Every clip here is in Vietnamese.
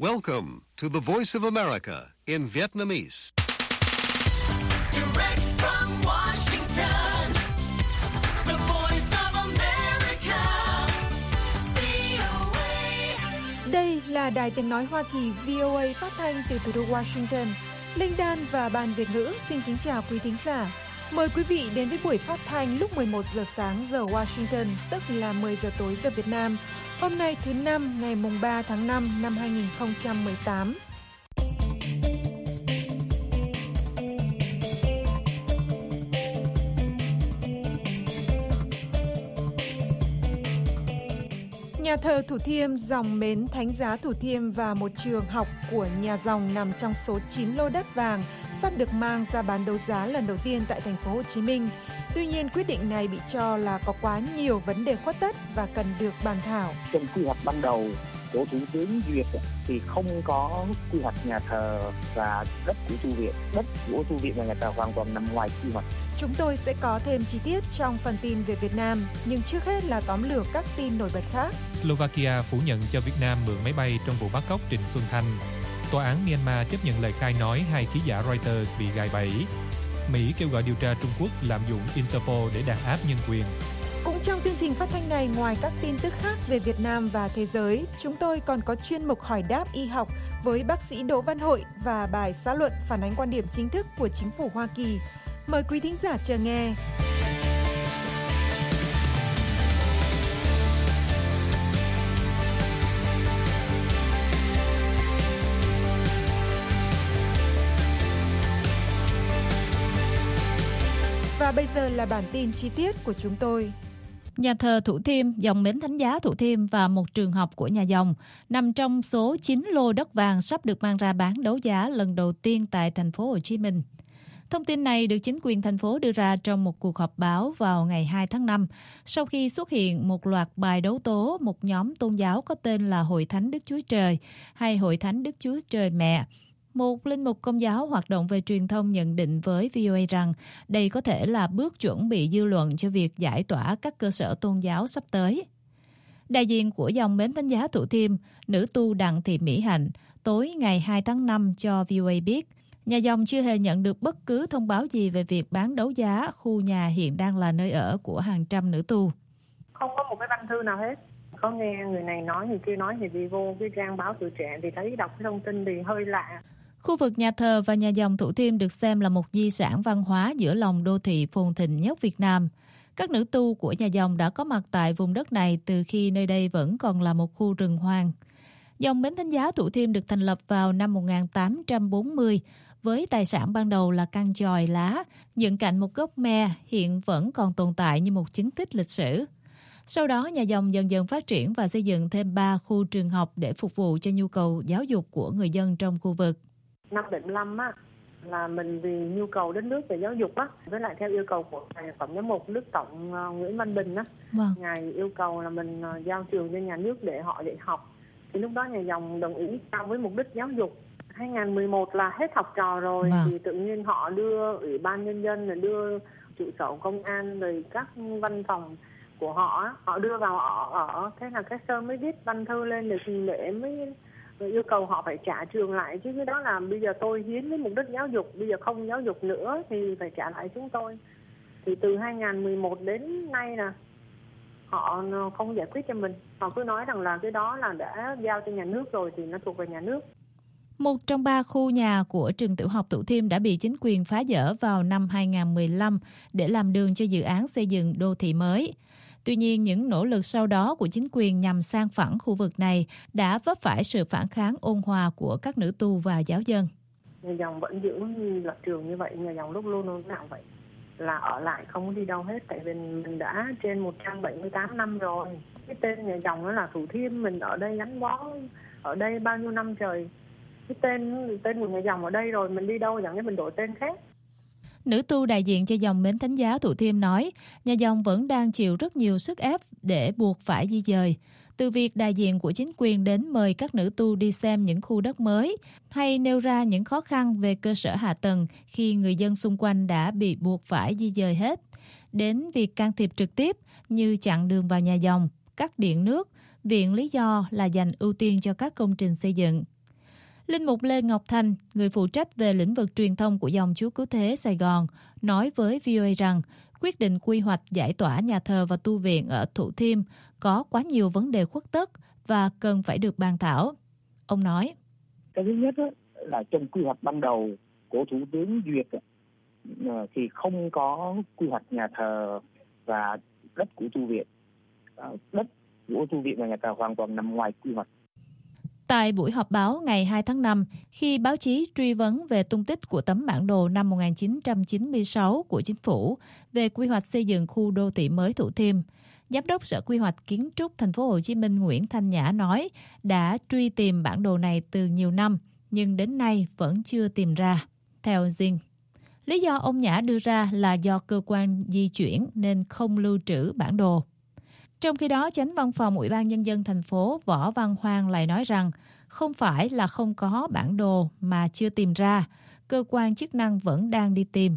Welcome to the Voice of America in Vietnamese. Direct from Washington, the Voice of America, VOA. Đây là Đài Tiếng Nói Hoa Kỳ VOA phát thanh từ thủ đô Washington. Linh Dan và Ban Việt ngữ xin kính chào quý thính giả. Mời quý vị đến với buổi phát thanh lúc 11 giờ sáng giờ Washington, tức là 10 giờ tối giờ Việt Nam. Hôm nay thứ Năm, ngày mùng 3 tháng 5 năm 2018. Nhà thờ Thủ Thiêm, dòng Mến Thánh Giá Thủ Thiêm và một trường học của nhà dòng nằm trong số 9 lô đất vàng sắp được mang ra bán đấu giá lần đầu tiên tại thành phố Hồ Chí Minh. Tuy nhiên, quyết định này bị cho là có quá nhiều vấn đề khuất tất và cần được bàn thảo. Trong quy hoạch ban đầu của Thủ tướng duyệt thì không có quy hoạch nhà thờ và đất của tu viện. Đất của tu viện và nhà thờ hoàn toàn nằm ngoài quy hoạch. Chúng tôi sẽ có thêm chi tiết trong phần tin về Việt Nam, nhưng trước hết là tóm lược các tin nổi bật khác. Slovakia phủ nhận cho Việt Nam mượn máy bay trong vụ bắt cóc Trịnh Xuân Thanh. Tòa án Myanmar chấp nhận lời khai nói hai ký giả Reuters bị gài bẫy. Mỹ kêu gọi điều tra Trung Quốc lạm dụng Interpol để đàn áp nhân quyền. Cũng trong chương trình phát thanh này, ngoài các tin tức khác về Việt Nam và thế giới, chúng tôi còn có chuyên mục hỏi đáp y học với bác sĩ Đỗ Văn Hội và bài xã luận phản ánh quan điểm chính thức của chính phủ Hoa Kỳ. Mời quý thính giả chờ nghe. Và bây giờ là bản tin chi tiết của chúng tôi. Nhà thờ Thủ Thiêm, dòng Mến Thánh Giá Thủ Thiêm và một trường học của nhà dòng nằm trong số 9 lô đất vàng sắp được mang ra bán đấu giá lần đầu tiên tại thành phố Hồ Chí Minh. Thông tin này được chính quyền thành phố đưa ra trong một cuộc họp báo vào ngày 2 tháng 5 sau khi xuất hiện một loạt bài đấu tố một nhóm tôn giáo có tên là Hội Thánh Đức Chúa Trời hay Hội Thánh Đức Chúa Trời Mẹ. Một linh mục Công giáo hoạt động về truyền thông nhận định với VOA rằng đây có thể là bước chuẩn bị dư luận cho việc giải tỏa các cơ sở tôn giáo sắp tới. Đại diện của dòng Mến Thánh Giá Thủ Thiêm, nữ tu Đặng Thị Mỹ Hạnh, tối ngày 2 tháng 5 cho VOA biết, nhà dòng chưa hề nhận được bất cứ thông báo gì về việc bán đấu giá khu nhà hiện đang là nơi ở của hàng trăm nữ tu. Không có một cái văn thư nào hết. Có nghe người này nói, người kia nói thì đi vô cái trang báo Tuổi Trẻ thì thấy đọc cái thông tin thì hơi lạ. Khu vực nhà thờ và nhà dòng Thủ Thiêm được xem là một di sản văn hóa giữa lòng đô thị phồn thịnh nhất Việt Nam. Các nữ tu của nhà dòng đã có mặt tại vùng đất này từ khi nơi đây vẫn còn là một khu rừng hoang. Dòng Mến Thánh Giá Thủ Thiêm được thành lập vào năm 1840 với tài sản ban đầu là căn chòi lá, dựng cạnh một gốc me hiện vẫn còn tồn tại như một chứng tích lịch sử. Sau đó, nhà dòng dần dần phát triển và xây dựng thêm 3 khu trường học để phục vụ cho nhu cầu giáo dục của người dân trong khu vực. Năm 75 á, là mình vì nhu cầu đất nước về giáo dục á, với lại theo yêu cầu của Ngài Tổng giám mục Đức Tổng Nguyễn Văn Bình á, Ngài yêu cầu là mình giao trường cho nhà nước để họ dạy học. Thì lúc đó nhà dòng đồng ý giao với mục đích giáo dục. 2011 là hết học trò rồi, thì tự nhiên họ đưa Ủy ban Nhân dân, rồi đưa trụ sở công an, rồi các văn phòng của họ, họ đưa vào ở. Thế là cái Sơn mới viết văn thư lên để mới yêu cầu họ phải trả trường lại. Chứ cái đó là bây giờ tôi hiến với mục đích giáo dục, bây giờ không giáo dục nữa thì phải trả lại chúng tôi. Thì từ 2011 đến nay là họ không giải quyết cho mình. Họ cứ nói rằng là cái đó là đã giao cho nhà nước rồi thì nó thuộc về nhà nước. Một trong 3 khu nhà của trường tiểu học Thủ Thiêm đã bị chính quyền phá dỡ vào năm 2015 để làm đường cho dự án xây dựng đô thị mới. Tuy nhiên, những nỗ lực sau đó của chính quyền nhằm san phẳng khu vực này đã vấp phải sự phản kháng ôn hòa của các nữ tu và giáo dân. Nhà dòng vẫn giữ lập trường như vậy, nhà dòng lúc luôn nào vậy, là ở lại không có đi đâu hết, tại vì mình đã trên 178 năm rồi. Cái tên nhà dòng đó là Thủ Thiêm, mình ở đây gắn bó ở đây bao nhiêu năm trời. Cái tên của nhà dòng ở đây rồi, mình đi đâu chẳng lẽ mình đổi tên khác. Nữ tu đại diện cho dòng Mến Thánh Giá Thủ Thiêm nói, nhà dòng vẫn đang chịu rất nhiều sức ép để buộc phải di dời. Từ việc đại diện của chính quyền đến mời các nữ tu đi xem những khu đất mới, hay nêu ra những khó khăn về cơ sở hạ tầng khi người dân xung quanh đã bị buộc phải di dời hết, đến việc can thiệp trực tiếp như chặn đường vào nhà dòng, cắt điện nước, viện lý do là dành ưu tiên cho các công trình xây dựng. Linh mục Lê Ngọc Thành, người phụ trách về lĩnh vực truyền thông của dòng Chúa Cứu Thế Sài Gòn, nói với VOA rằng quyết định quy hoạch giải tỏa nhà thờ và tu viện ở Thủ Thiêm có quá nhiều vấn đề khuất tất và cần phải được bàn thảo. Ông nói, cái thứ nhất là trong quy hoạch ban đầu của Thủ tướng duyệt thì không có quy hoạch nhà thờ và đất của tu viện. Đất của tu viện và nhà thờ hoàn toàn nằm ngoài quy hoạch. Tại buổi họp báo ngày 2 tháng 5, khi báo chí truy vấn về tung tích của tấm bản đồ năm 1996 của chính phủ về quy hoạch xây dựng khu đô thị mới Thủ Thiêm, Giám đốc Sở Quy hoạch Kiến trúc Thành phố Hồ Chí Minh Nguyễn Thanh Nhã nói đã truy tìm bản đồ này từ nhiều năm, nhưng đến nay vẫn chưa tìm ra. Theo Zing, lý do ông Nhã đưa ra là do cơ quan di chuyển nên không lưu trữ bản đồ. Trong khi đó, Chánh Văn phòng Ủy ban Nhân dân thành phố Võ Văn Hoang lại nói rằng không phải là không có bản đồ mà chưa tìm ra, cơ quan chức năng vẫn đang đi tìm.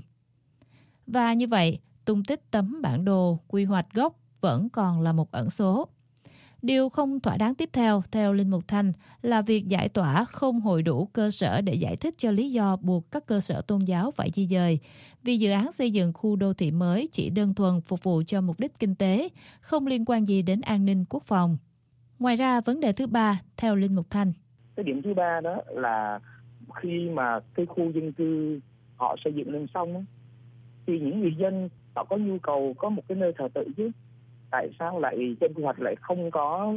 Và như vậy, tung tích tấm bản đồ quy hoạch gốc vẫn còn là một ẩn số. Điều không thỏa đáng tiếp theo Linh Mục Thanh, là việc giải tỏa không hội đủ cơ sở để giải thích cho lý do buộc các cơ sở tôn giáo phải di dời, vì dự án xây dựng khu đô thị mới chỉ đơn thuần phục vụ cho mục đích kinh tế, không liên quan gì đến an ninh quốc phòng. Ngoài ra, vấn đề thứ ba, theo Linh Mục Thanh, cái điểm thứ ba đó là khi mà cái khu dân cư họ xây dựng lên xong thì những người dân họ có nhu cầu có một cái nơi thờ tự chứ. Tại sao lại trên quy hoạch lại không có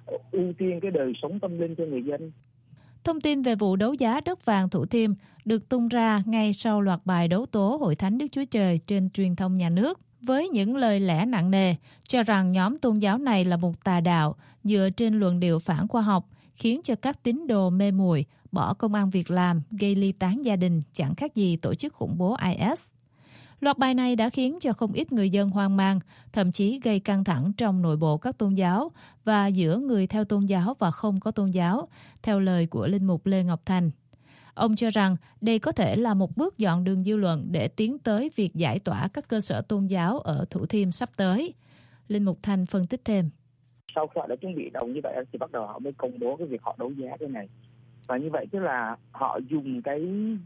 ưu tiên cái đời sống tâm linh cho người dân? Thông tin về vụ đấu giá đất vàng Thủ Thiêm được tung ra ngay sau loạt bài đấu tố Hội Thánh Đức Chúa Trời trên truyền thông nhà nước, với những lời lẽ nặng nề, cho rằng nhóm tôn giáo này là một tà đạo dựa trên luận điệu phản khoa học, khiến cho các tín đồ mê muội, bỏ công ăn việc làm, gây ly tán gia đình, chẳng khác gì tổ chức khủng bố IS. Loạt bài này đã khiến cho không ít người dân hoang mang, thậm chí gây căng thẳng trong nội bộ các tôn giáo và giữa người theo tôn giáo và không có tôn giáo, theo lời của Linh mục Lê Ngọc Thành. Ông cho rằng đây có thể là một bước dọn đường dư luận để tiến tới việc giải tỏa các cơ sở tôn giáo ở Thủ Thiêm sắp tới. Linh mục Thành phân tích thêm. Sau khi họ đã chuẩn bị đầu như vậy thì bắt đầu họ mới công bố cái việc họ đấu giá cái này. Và như vậy tức là họ dùng cái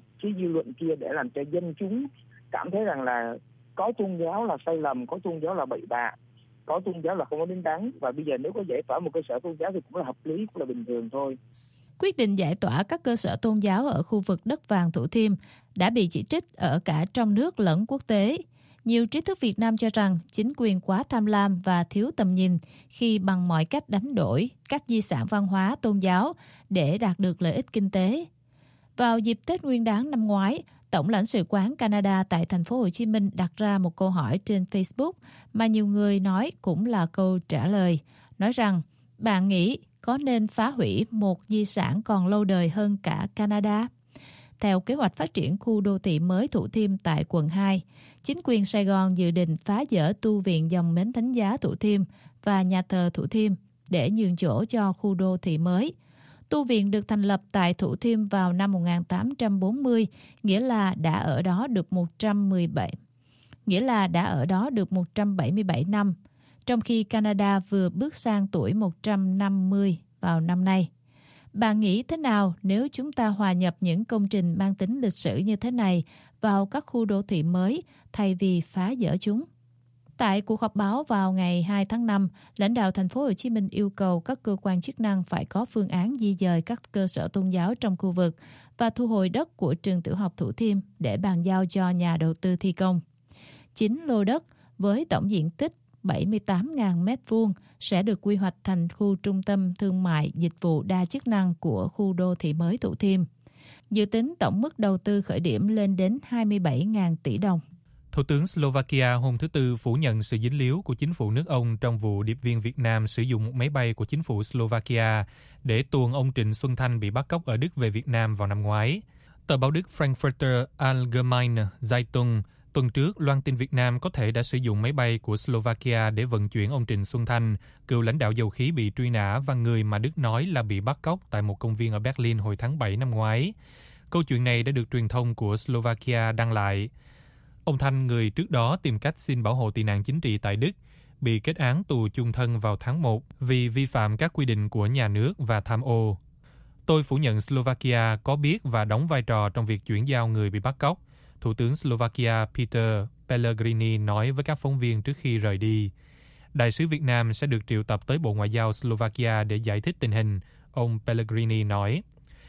dư luận kia để làm cho dân chúng cảm thấy rằng là có tôn giáo là sai lầm, có tôn giáo là bậy bạ, có tôn giáo là không có đứng đắn, và bây giờ nếu có giải tỏa một cơ sở tôn giáo thì cũng là hợp lý, cũng là bình thường thôi. Quyết định giải tỏa các cơ sở tôn giáo ở khu vực đất vàng Thủ Thiêm đã bị chỉ trích ở cả trong nước lẫn quốc tế. Nhiều trí thức Việt Nam cho rằng chính quyền quá tham lam và thiếu tầm nhìn khi bằng mọi cách đánh đổi các di sản văn hóa tôn giáo để đạt được lợi ích kinh tế. Vào dịp Tết Nguyên đán năm ngoái, Tổng lãnh sự quán Canada tại thành phố Hồ Chí Minh đặt ra một câu hỏi trên Facebook mà nhiều người nói cũng là câu trả lời, nói rằng bạn nghĩ có nên phá hủy một di sản còn lâu đời hơn cả Canada? Theo kế hoạch phát triển khu đô thị mới Thủ Thiêm tại quận 2, chính quyền Sài Gòn dự định phá dỡ tu viện Dòng Mến Thánh Giá Thủ Thiêm và nhà thờ Thủ Thiêm để nhường chỗ cho khu đô thị mới. Tu viện được thành lập tại Thủ Thiêm vào năm 1840, nghĩa là đã ở đó được 177 năm, trong khi Canada vừa bước sang tuổi 150 vào năm nay. Bạn nghĩ thế nào nếu chúng ta hòa nhập những công trình mang tính lịch sử như thế này vào các khu đô thị mới thay vì phá dỡ chúng? Tại cuộc họp báo vào ngày 2 tháng 5, lãnh đạo thành phố Hồ Chí Minh yêu cầu các cơ quan chức năng phải có phương án di dời các cơ sở tôn giáo trong khu vực và thu hồi đất của trường tiểu học Thủ Thiêm để bàn giao cho nhà đầu tư thi công. 9 lô đất với tổng diện tích 78.000 m2 sẽ được quy hoạch thành khu trung tâm thương mại dịch vụ đa chức năng của khu đô thị mới Thủ Thiêm. Dự tính tổng mức đầu tư khởi điểm lên đến 27.000 tỷ đồng. Thủ tướng Slovakia hôm thứ Tư phủ nhận sự dính líu của chính phủ nước ông trong vụ điệp viên Việt Nam sử dụng một máy bay của chính phủ Slovakia để tuồn ông Trịnh Xuân Thanh bị bắt cóc ở Đức về Việt Nam vào năm ngoái. Tờ báo Đức Frankfurter Allgemeine Zeitung tuần trước loan tin Việt Nam có thể đã sử dụng máy bay của Slovakia để vận chuyển ông Trịnh Xuân Thanh, cựu lãnh đạo dầu khí bị truy nã và người mà Đức nói là bị bắt cóc tại một công viên ở Berlin hồi tháng 7 năm ngoái. Câu chuyện này đã được truyền thông của Slovakia đăng lại. Ông Thanh, người trước đó tìm cách xin bảo hộ tị nạn chính trị tại Đức, bị kết án tù chung thân vào tháng 1 vì vi phạm các quy định của nhà nước và tham ô. Tôi phủ nhận Slovakia có biết và đóng vai trò trong việc chuyển giao người bị bắt cóc, Thủ tướng Slovakia Peter Pellegrini nói với các phóng viên trước khi rời đi. Đại sứ Việt Nam sẽ được triệu tập tới Bộ Ngoại giao Slovakia để giải thích tình hình, ông Pellegrini nói.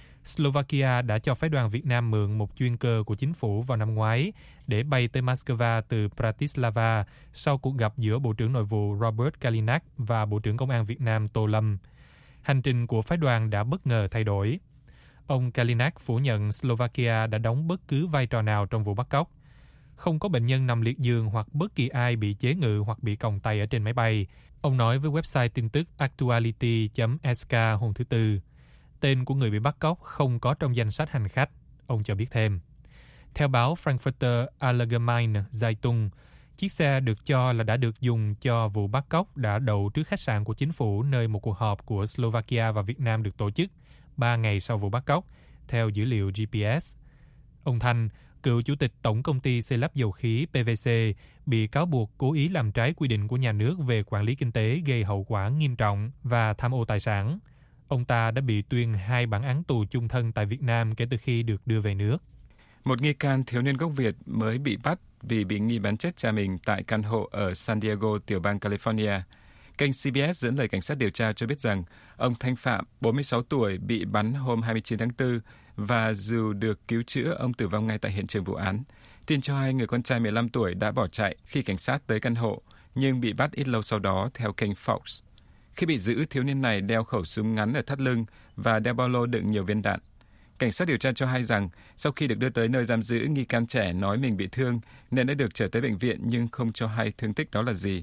Slovakia đã cho phái đoàn Việt Nam mượn một chuyên cơ của chính phủ vào năm ngoái để bay tới Moscow từ Bratislava sau cuộc gặp giữa Bộ trưởng Nội vụ Robert Kalinak và Bộ trưởng Công an Việt Nam Tô Lâm. Hành trình của phái đoàn đã bất ngờ thay đổi. Ông Kalinak phủ nhận Slovakia đã đóng bất cứ vai trò nào trong vụ bắt cóc. Không có bệnh nhân nằm liệt giường hoặc bất kỳ ai bị chế ngự hoặc bị còng tay ở trên máy bay. Ông nói với website tin tức actuality.sk hôm thứ Tư. Tên của người bị bắt cóc không có trong danh sách hành khách, ông cho biết thêm. Theo báo Frankfurter Allgemeine Zeitung, chiếc xe được cho là đã được dùng cho vụ bắt cóc đã đậu trước khách sạn của chính phủ nơi một cuộc họp của Slovakia và Việt Nam được tổ chức 3 ngày sau vụ bắt cóc, theo dữ liệu GPS. Ông Thanh, cựu chủ tịch Tổng công ty xây lắp dầu khí PVC, bị cáo buộc cố ý làm trái quy định của nhà nước về quản lý kinh tế gây hậu quả nghiêm trọng và tham ô tài sản. Ông ta đã bị tuyên 2 bản án tù chung thân tại Việt Nam kể từ khi được đưa về nước. Một nghi can thiếu niên gốc Việt mới bị bắt vì bị nghi bắn chết cha mình tại căn hộ ở San Diego, tiểu bang California. Kênh CBS dẫn lời cảnh sát điều tra cho biết rằng ông Thanh Phạm, 46 tuổi, bị bắn hôm 29 tháng 4 và dù được cứu chữa, ông tử vong ngay tại hiện trường vụ án. Tin cho hay người con trai 15 tuổi đã bỏ chạy khi cảnh sát tới căn hộ, nhưng bị bắt ít lâu sau đó, theo kênh Fox. Khi bị giữ, thiếu niên này đeo khẩu súng ngắn ở thắt lưng và đeo ba lô đựng nhiều viên đạn. Cảnh sát điều tra cho hay rằng sau khi được đưa tới nơi giam giữ, nghi can trẻ nói mình bị thương nên đã được trở tới bệnh viện nhưng không cho hay thương tích đó là gì.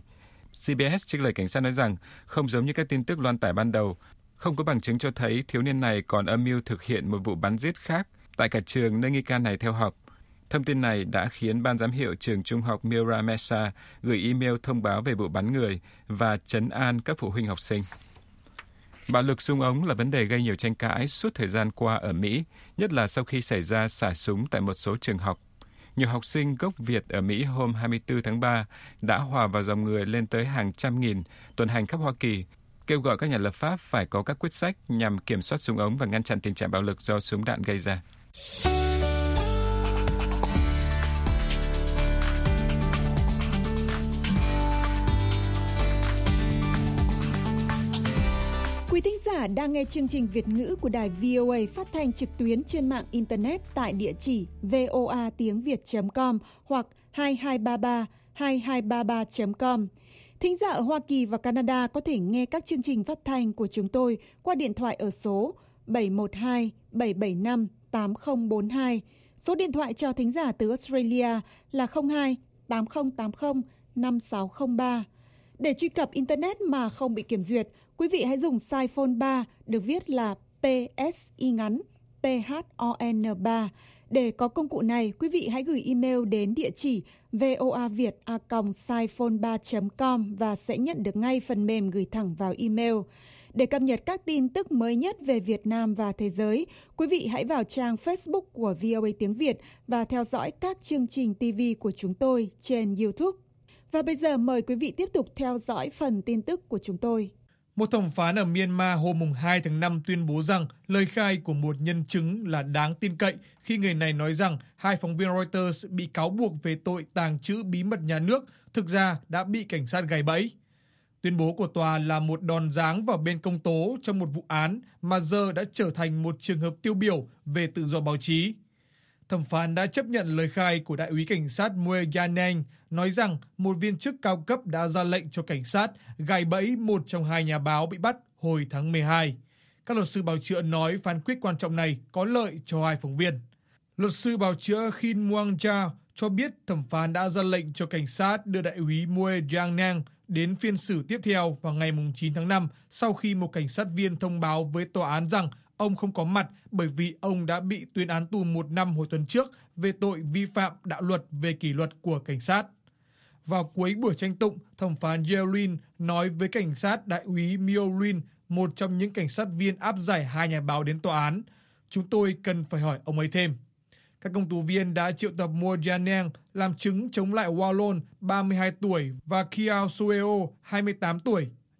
CBS trích lời cảnh sát nói rằng không giống như các tin tức loan tải ban đầu, không có bằng chứng cho thấy thiếu niên này còn âm mưu thực hiện một vụ bắn giết khác tại cả trường nơi nghi can này theo học. Thông tin này đã khiến ban giám hiệu trường trung học Mira Mesa gửi email thông báo về vụ bắn người và trấn an các phụ huynh học sinh. Bạo lực súng ống là vấn đề gây nhiều tranh cãi suốt thời gian qua ở Mỹ, nhất là sau khi xảy ra xả súng tại một số trường học. Nhiều học sinh gốc Việt ở Mỹ hôm 24 tháng 3 đã hòa vào dòng người lên tới hàng trăm nghìn tuần hành khắp Hoa Kỳ, kêu gọi các nhà lập pháp phải có các quyết sách nhằm kiểm soát súng ống và ngăn chặn tình trạng bạo lực do súng đạn gây ra. Quý thính giả đang nghe chương trình Việt ngữ của đài VOA phát thanh trực tuyến trên mạng Internet tại địa chỉ voatiengviet.com hoặc 2233 Thính giả ở Hoa Kỳ và Canada có thể nghe các chương trình phát thanh của chúng tôi qua điện thoại ở số 712-775-8042. Số điện thoại cho thính giả từ Australia là 02-8080-5603. Để truy cập Internet mà không bị kiểm duyệt, quý vị hãy dùng size phone 3 được viết là PSI ngắn PHON 3. Để có công cụ này, quý vị hãy gửi email đến địa chỉ voaviet@siphone3.com và sẽ nhận được ngay phần mềm gửi thẳng vào email. Để cập nhật các tin tức mới nhất về Việt Nam và thế giới, quý vị hãy vào trang Facebook của VOA Tiếng Việt và theo dõi các chương trình TV của chúng tôi trên YouTube. Và bây giờ mời quý vị tiếp tục theo dõi phần tin tức của chúng tôi. Một thẩm phán ở Myanmar hôm 2 tháng 5 tuyên bố rằng lời khai của một nhân chứng là đáng tin cậy khi người này nói rằng 2 phóng viên Reuters bị cáo buộc về tội tàng trữ bí mật nhà nước thực ra đã bị cảnh sát gài bẫy. Tuyên bố của tòa là một đòn giáng vào bên công tố trong một vụ án mà giờ đã trở thành một trường hợp tiêu biểu về tự do báo chí. Thẩm phán đã chấp nhận lời khai của đại úy cảnh sát Mue Yaneng nói rằng một viên chức cao cấp đã ra lệnh cho cảnh sát gài bẫy một trong 2 nhà báo bị bắt hồi tháng 12. Các luật sư bào chữa nói phán quyết quan trọng này có lợi cho 2 phóng viên. Luật sư bào chữa Khin Muang Ja cho biết thẩm phán đã ra lệnh cho cảnh sát đưa đại úy Mue Yaneng đến phiên xử tiếp theo vào ngày 9 tháng 5 sau khi một cảnh sát viên thông báo với tòa án rằng ông không có mặt bởi vì ông đã bị tuyên án tù 1 năm hồi tuần trước về tội vi phạm đạo luật về kỷ luật của cảnh sát. Vào cuối buổi tranh tụng, thẩm phán Yelin nói với cảnh sát đại úy Miolin, một trong những cảnh sát viên áp giải 2 nhà báo đến tòa án, chúng tôi cần phải hỏi ông ấy thêm. Các công tố viên đã triệu tập Mue Yaneng làm chứng chống lại Wallon, 32 tuổi, và Kiao Soeo, 28 tuổi,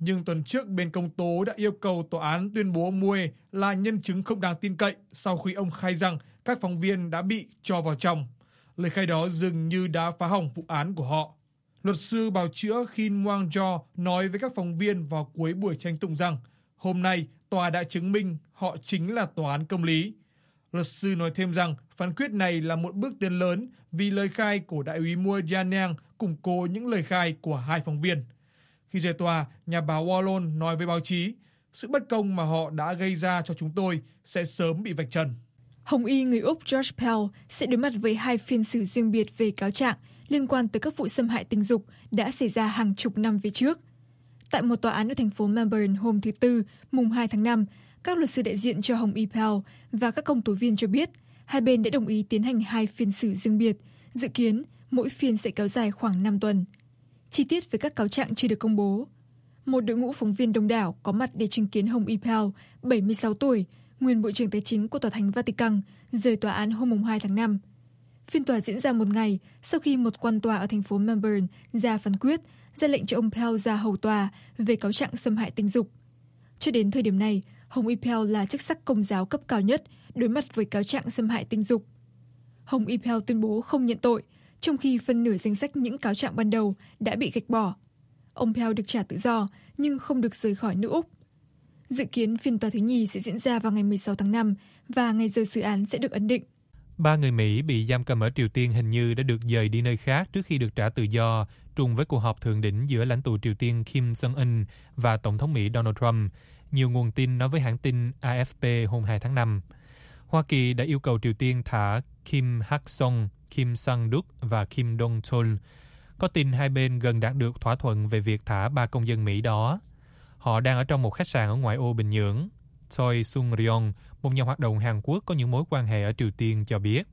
Nhưng tuần trước bên công tố đã yêu cầu tòa án tuyên bố ông Mue là nhân chứng không đáng tin cậy sau khi ông khai rằng các phóng viên đã bị cho vào trong. Lời khai đó dường như đã phá hỏng vụ án của họ. Luật sư bào chữa Khin Wang Jo nói với các phóng viên vào cuối buổi tranh tụng rằng hôm nay tòa đã chứng minh họ chính là tòa án công lý. Luật sư nói thêm rằng phán quyết này là một bước tiến lớn vì lời khai của đại úy Mue Jianyang củng cố những lời khai của hai phóng viên. Khi rời tòa, nhà báo Wallon nói với báo chí, sự bất công mà họ đã gây ra cho chúng tôi sẽ sớm bị vạch trần. Hồng y người Úc George Pell sẽ đối mặt với 2 phiên xử riêng biệt về cáo trạng liên quan tới các vụ xâm hại tình dục đã xảy ra hàng chục năm về trước. Tại một tòa án ở thành phố Melbourne hôm thứ Tư, mùng 2 tháng 5, các luật sư đại diện cho Hồng y Pell và các công tố viên cho biết hai bên đã đồng ý tiến hành 2 phiên xử riêng biệt, dự kiến mỗi phiên sẽ kéo dài khoảng 5 tuần. Chi tiết về các cáo trạng chưa được công bố. Một đội ngũ phóng viên đông đảo có mặt để chứng kiến Hồng y Pell, 76 tuổi, nguyên Bộ trưởng Tài chính của Tòa Thánh Vatican, rời tòa án hôm 2 tháng 5. Phiên tòa diễn ra một ngày sau khi một quan tòa ở thành phố Melbourne ra phán quyết, ra lệnh cho ông Pell ra hầu tòa về cáo trạng xâm hại tình dục. Cho đến thời điểm này, Hồng y Pell là chức sắc công giáo cấp cao nhất đối mặt với cáo trạng xâm hại tình dục. Hồng y Pell tuyên bố không nhận tội, trong khi phân nửa danh sách những cáo trạng ban đầu đã bị gạch bỏ. Ông Pell được trả tự do nhưng không được rời khỏi nước Úc. Dự kiến phiên tòa thứ nhì sẽ diễn ra vào ngày 16 tháng 5 và ngày giờ xử án sẽ được ấn định. 3 người Mỹ bị giam cầm ở Triều Tiên hình như đã được dời đi nơi khác trước khi được trả tự do, trùng với cuộc họp thượng đỉnh giữa lãnh tụ Triều Tiên Kim Jong-un và Tổng thống Mỹ Donald Trump, nhiều nguồn tin nói với hãng tin AFP hôm 2 tháng 5. Hoa Kỳ đã yêu cầu Triều Tiên thả Kim Hak-song, Kim Sang-duk và Kim Dong-chol. Có tin hai bên gần đạt được thỏa thuận về việc thả 3 công dân Mỹ đó. Họ đang ở trong một khách sạn ở ngoại ô Bình Nhưỡng. Choi Sung-ryong, một nhà hoạt động Hàn Quốc có những mối quan hệ ở Triều Tiên cho biết.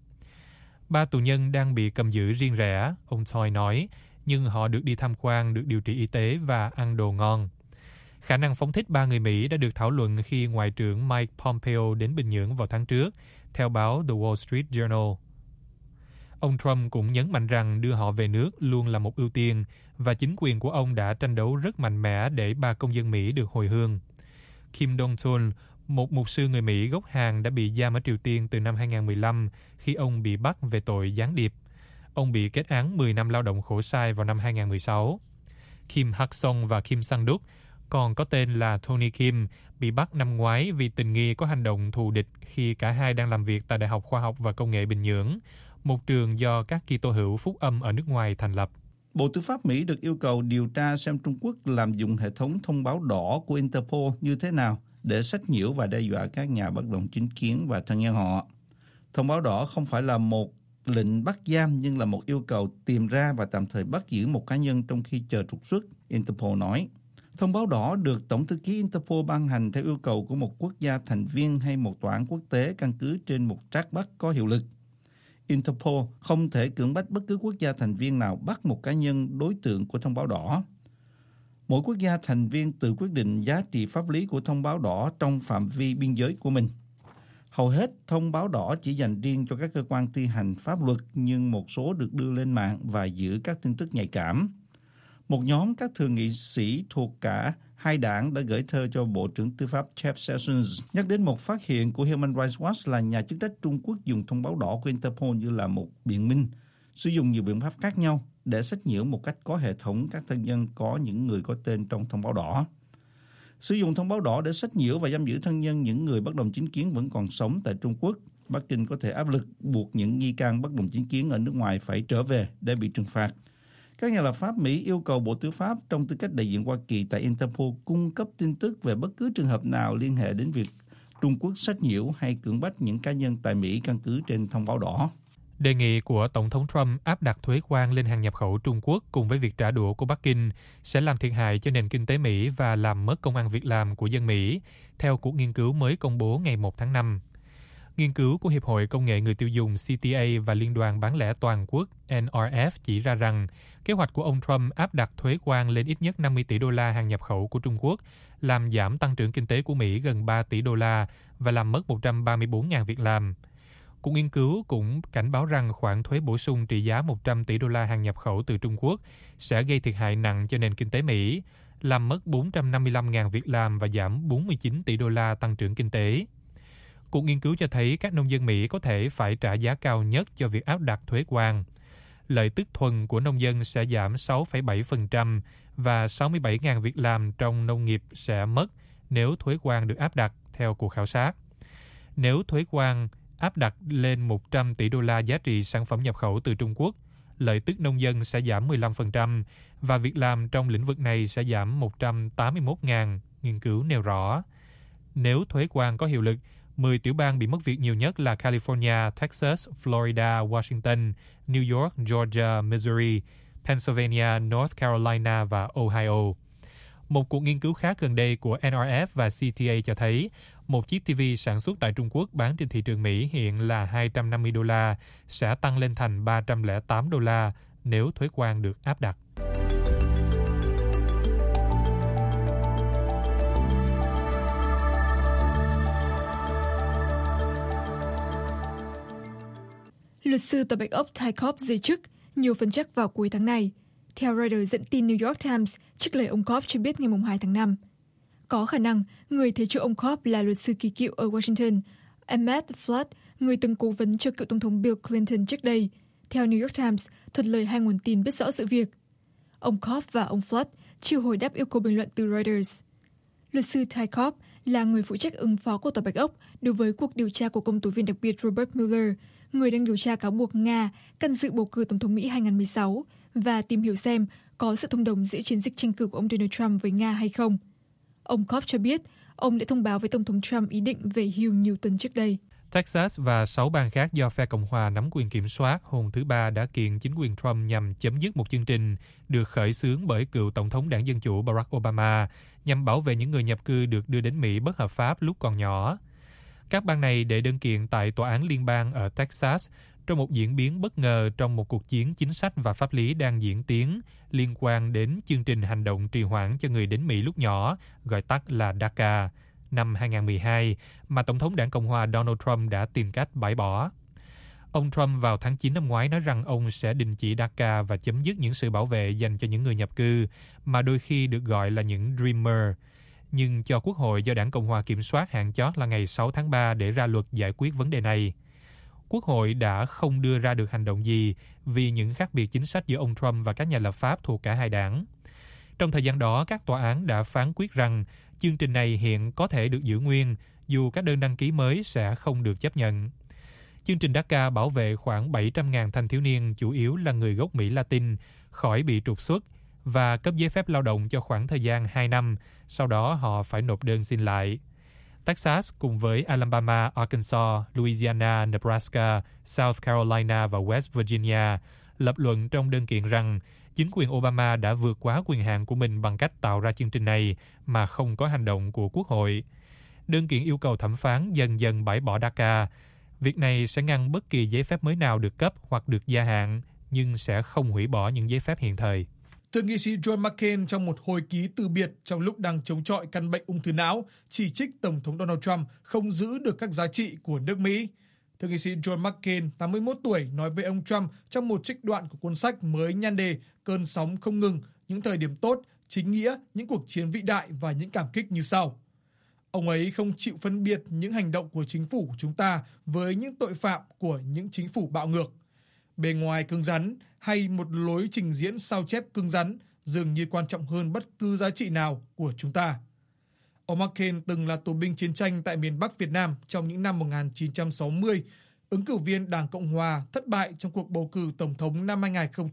3 tù nhân đang bị cầm giữ riêng rẽ, ông Choi nói, nhưng họ được đi tham quan, được điều trị y tế và ăn đồ ngon. Khả năng phóng thích 3 người Mỹ đã được thảo luận khi Ngoại trưởng Mike Pompeo đến Bình Nhưỡng vào tháng trước, theo báo The Wall Street Journal. Ông Trump cũng nhấn mạnh rằng đưa họ về nước luôn là một ưu tiên và chính quyền của ông đã tranh đấu rất mạnh mẽ để 3 công dân Mỹ được hồi hương. Kim Dong-chol, một mục sư người Mỹ gốc Hàn đã bị giam ở Triều Tiên từ năm 2015 khi ông bị bắt về tội gián điệp. Ông bị kết án 10 năm lao động khổ sai vào năm 2016. Kim Hak-song và Kim Sang-duk, còn có tên là Tony Kim, bị bắt năm ngoái vì tình nghi có hành động thù địch khi cả hai đang làm việc tại Đại học Khoa học và Công nghệ Bình Nhưỡng, một trường do các Kitô hữu phúc âm ở nước ngoài thành lập. Bộ Tư pháp Mỹ được yêu cầu điều tra xem Trung Quốc lạm dụng hệ thống thông báo đỏ của Interpol như thế nào để sách nhiễu và đe dọa các nhà bất đồng chính kiến và thân nhân họ. Thông báo đỏ không phải là một lệnh bắt giam nhưng là một yêu cầu tìm ra và tạm thời bắt giữ một cá nhân trong khi chờ trục xuất, Interpol nói. Thông báo đỏ được Tổng thư ký Interpol ban hành theo yêu cầu của một quốc gia thành viên hay một tòa án quốc tế căn cứ trên một trác bắt có hiệu lực. Interpol không thể cưỡng bách bất cứ quốc gia thành viên nào bắt một cá nhân đối tượng của thông báo đỏ. Mỗi quốc gia thành viên tự quyết định giá trị pháp lý của thông báo đỏ trong phạm vi biên giới của mình. Hầu hết thông báo đỏ chỉ dành riêng cho các cơ quan thi hành pháp luật, nhưng một số được đưa lên mạng và giữ các tin tức nhạy cảm. Một nhóm các thượng nghị sĩ thuộc cả hai đảng đã gửi thơ cho Bộ trưởng Tư pháp Jeff Sessions nhắc đến một phát hiện của Human Rights Watch là nhà chức trách Trung Quốc dùng thông báo đỏ của Interpol như là một biện minh, sử dụng nhiều biện pháp khác nhau để sách nhiễu một cách có hệ thống các thân nhân có những người có tên trong thông báo đỏ. Sử dụng thông báo đỏ để sách nhiễu và giam giữ thân nhân những người bất đồng chính kiến vẫn còn sống tại Trung Quốc. Bắc Kinh có thể áp lực buộc những nghi can bất đồng chính kiến ở nước ngoài phải trở về để bị trừng phạt. Các nhà lập pháp Mỹ yêu cầu Bộ Tư pháp trong tư cách đại diện Hoa Kỳ tại Interpol cung cấp tin tức về bất cứ trường hợp nào liên hệ đến việc Trung Quốc sách nhiễu hay cưỡng bách những cá nhân tại Mỹ căn cứ trên thông báo đỏ. Đề nghị của Tổng thống Trump áp đặt thuế quan lên hàng nhập khẩu Trung Quốc cùng với việc trả đũa của Bắc Kinh sẽ làm thiệt hại cho nền kinh tế Mỹ và làm mất công ăn việc làm của dân Mỹ, theo cuộc nghiên cứu mới công bố ngày 1 tháng 5. Nghiên cứu của Hiệp hội Công nghệ Người tiêu dùng CTA và Liên đoàn Bán lẻ Toàn quốc NRF chỉ ra rằng kế hoạch của ông Trump áp đặt thuế quan lên ít nhất 50 tỷ đô la hàng nhập khẩu của Trung Quốc làm giảm tăng trưởng kinh tế của Mỹ gần 3 tỷ đô la và làm mất 134.000 việc làm. Cuộc nghiên cứu cũng cảnh báo rằng khoản thuế bổ sung trị giá 100 tỷ đô la hàng nhập khẩu từ Trung Quốc sẽ gây thiệt hại nặng cho nền kinh tế Mỹ, làm mất 455.000 việc làm và giảm 49 tỷ đô la tăng trưởng kinh tế. Cuộc nghiên cứu cho thấy các nông dân Mỹ có thể phải trả giá cao nhất cho việc áp đặt thuế quan. Lợi tức thuần của nông dân sẽ giảm 6,7% và 67.000 việc làm trong nông nghiệp sẽ mất nếu thuế quan được áp đặt, theo cuộc khảo sát. Nếu thuế quan áp đặt lên 100 tỷ đô la giá trị sản phẩm nhập khẩu từ Trung Quốc, lợi tức nông dân sẽ giảm 15% và việc làm trong lĩnh vực này sẽ giảm 181.000, nghiên cứu nêu rõ. Nếu thuế quan có hiệu lực, 10 tiểu bang bị mất việc nhiều nhất là California, Texas, Florida, Washington, New York, Georgia, Missouri, Pennsylvania, North Carolina và Ohio. Một cuộc nghiên cứu khác gần đây của NRF và CTA cho thấy một chiếc TV sản xuất tại Trung Quốc bán trên thị trường Mỹ hiện là 250 đô la, sẽ tăng lên thành 308 đô la nếu thuế quan được áp đặt. Luật sư tòa Bạch Ốc Ty Cobb giới chức nhiều phân chắc vào cuối tháng này. Theo Reuters dẫn tin New York Times, trích lời ông Cobb cho biết ngày 2 tháng 5. Có khả năng người thế chỗ ông Cobb là luật sư kỳ cựu ở Washington, Emmett Flood, người từng cố vấn cho cựu tổng thống Bill Clinton trước đây. Theo New York Times, thuật lời hai nguồn tin biết rõ sự việc. Ông Cobb và ông Flood chưa hồi đáp yêu cầu bình luận từ Reuters. Luật sư Ty Cobb là người phụ trách ứng phó của tòa Bạch Ốc đối với cuộc điều tra của công tố viên đặc biệt Robert Mueller, người đang điều tra cáo buộc Nga can dự bầu cử tổng thống Mỹ 2016 và tìm hiểu xem có sự thông đồng giữa chiến dịch tranh cử của ông Donald Trump với Nga hay không. Ông Cobb cho biết ông đã thông báo với Tổng thống Trump ý định về hưu nhiều tuần trước đây. Texas và 6 bang khác do phe Cộng hòa nắm quyền kiểm soát hôm thứ Ba đã kiện chính quyền Trump nhằm chấm dứt một chương trình được khởi xướng bởi cựu Tổng thống Đảng Dân Chủ Barack Obama nhằm bảo vệ những người nhập cư được đưa đến Mỹ bất hợp pháp lúc còn nhỏ. Các bang này đệ đơn kiện tại Tòa án Liên bang ở Texas trong một diễn biến bất ngờ trong một cuộc chiến chính sách và pháp lý đang diễn tiến liên quan đến chương trình hành động trì hoãn cho người đến Mỹ lúc nhỏ, gọi tắt là DACA, năm 2012, mà Tổng thống Đảng Cộng hòa Donald Trump đã tìm cách bãi bỏ. Ông Trump vào tháng 9 năm ngoái nói rằng ông sẽ đình chỉ DACA và chấm dứt những sự bảo vệ dành cho những người nhập cư, mà đôi khi được gọi là những Dreamer, nhưng cho Quốc hội do Đảng Cộng hòa kiểm soát hạn chót là ngày 6 tháng 3 để ra luật giải quyết vấn đề này. Quốc hội đã không đưa ra được hành động gì vì những khác biệt chính sách giữa ông Trump và các nhà lập pháp thuộc cả hai đảng. Trong thời gian đó, các tòa án đã phán quyết rằng chương trình này hiện có thể được giữ nguyên, dù các đơn đăng ký mới sẽ không được chấp nhận. Chương trình DACA bảo vệ khoảng 700.000 thanh thiếu niên, chủ yếu là người gốc Mỹ Latin, khỏi bị trục xuất và cấp giấy phép lao động cho khoảng thời gian 2 năm, sau đó họ phải nộp đơn xin lại. Texas cùng với Alabama, Arkansas, Louisiana, Nebraska, South Carolina và West Virginia lập luận trong đơn kiện rằng chính quyền Obama đã vượt quá quyền hạn của mình bằng cách tạo ra chương trình này mà không có hành động của Quốc hội. Đơn kiện yêu cầu thẩm phán dần dần bãi bỏ DACA. Việc này sẽ ngăn bất kỳ giấy phép mới nào được cấp hoặc được gia hạn, nhưng sẽ không hủy bỏ những giấy phép hiện thời. Thượng nghị sĩ John McCain trong một hồi ký từ biệt trong lúc đang chống chọi căn bệnh ung thư não chỉ trích Tổng thống Donald Trump không giữ được các giá trị của nước Mỹ. Thượng nghị sĩ John McCain, 81 tuổi, nói với ông Trump trong một trích đoạn của cuốn sách mới nhan đề Cơn sóng không ngừng, những thời điểm tốt, chính nghĩa, những cuộc chiến vĩ đại và những cảm kích như sau. Ông ấy không chịu phân biệt những hành động của chính phủ của chúng ta với những tội phạm của những chính phủ bạo ngược. Bề ngoài cứng rắn hay một lối trình diễn sao chép cứng rắn dường như quan trọng hơn bất cứ giá trị nào của chúng ta. Ông McCain từng là tù binh chiến tranh tại miền Bắc Việt Nam trong những năm 1960, ứng cử viên Đảng Cộng Hòa thất bại trong cuộc bầu cử Tổng thống năm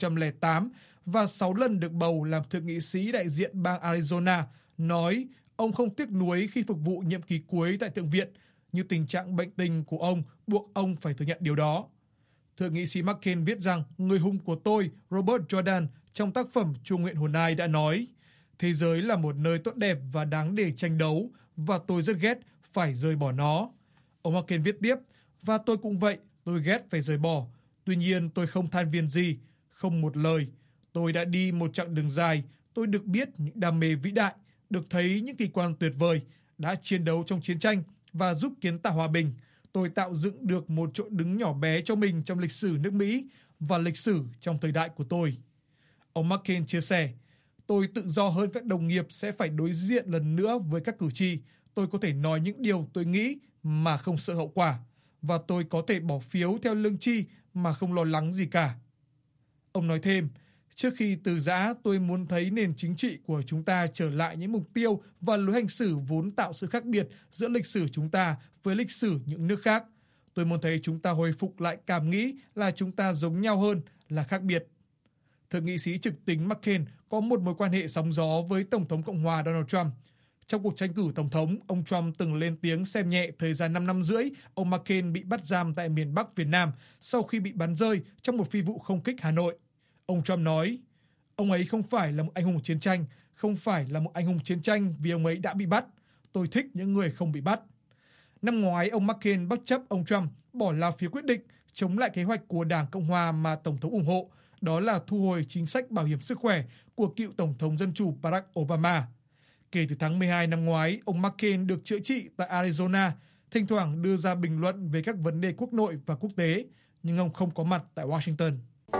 2008 và 6 lần được bầu làm thượng nghị sĩ đại diện bang Arizona, nói ông không tiếc nuối khi phục vụ nhiệm kỳ cuối tại Thượng viện, như tình trạng bệnh tình của ông buộc ông phải thừa nhận điều đó. Thượng nghị sĩ McCain viết rằng người hùng của tôi, Robert Jordan, trong tác phẩm Chúa Nguyện Hồn Ai đã nói, thế giới là một nơi tốt đẹp và đáng để tranh đấu, và tôi rất ghét phải rời bỏ nó. Ông McCain viết tiếp, và tôi cũng vậy, tôi ghét phải rời bỏ. Tuy nhiên tôi không than phiền gì, không một lời. Tôi đã đi một chặng đường dài, tôi được biết những đam mê vĩ đại, được thấy những kỳ quan tuyệt vời, đã chiến đấu trong chiến tranh và giúp kiến tạo hòa bình. Tôi tạo dựng được một chỗ đứng nhỏ bé cho mình trong lịch sử nước Mỹ và lịch sử trong thời đại của tôi. Ông McCain chia sẻ, Tôi tự do hơn các đồng nghiệp sẽ phải đối diện lần nữa với các cử tri. Tôi có thể nói những điều tôi nghĩ mà không sợ hậu quả. Và tôi có thể bỏ phiếu theo lương tri mà không lo lắng gì cả. Ông nói thêm, trước khi từ giã, tôi muốn thấy nền chính trị của chúng ta trở lại những mục tiêu và lối hành xử vốn tạo sự khác biệt giữa lịch sử chúng ta với lịch sử những nước khác. Tôi muốn thấy chúng ta hồi phục lại cảm nghĩ là chúng ta giống nhau hơn là khác biệt. Thượng nghị sĩ trực tính McCain có một mối quan hệ sóng gió với Tổng thống Cộng hòa Donald Trump. Trong cuộc tranh cử tổng thống, ông Trump từng lên tiếng xem nhẹ thời gian 5 năm rưỡi ông McCain bị bắt giam tại miền Bắc Việt Nam sau khi bị bắn rơi trong một phi vụ không kích Hà Nội. Ông Trump nói, ông ấy không phải là một anh hùng chiến tranh, không phải là một anh hùng chiến tranh vì ông ấy đã bị bắt. Tôi thích những người không bị bắt. Năm ngoái, ông McCain bất chấp ông Trump bỏ la phiếu quyết định chống lại kế hoạch của Đảng Cộng hòa mà Tổng thống ủng hộ, đó là thu hồi chính sách bảo hiểm sức khỏe của cựu Tổng thống Dân chủ Barack Obama. Kể từ tháng 12 năm ngoái, ông McCain được chữa trị tại Arizona, thỉnh thoảng đưa ra bình luận về các vấn đề quốc nội và quốc tế, nhưng ông không có mặt tại Washington.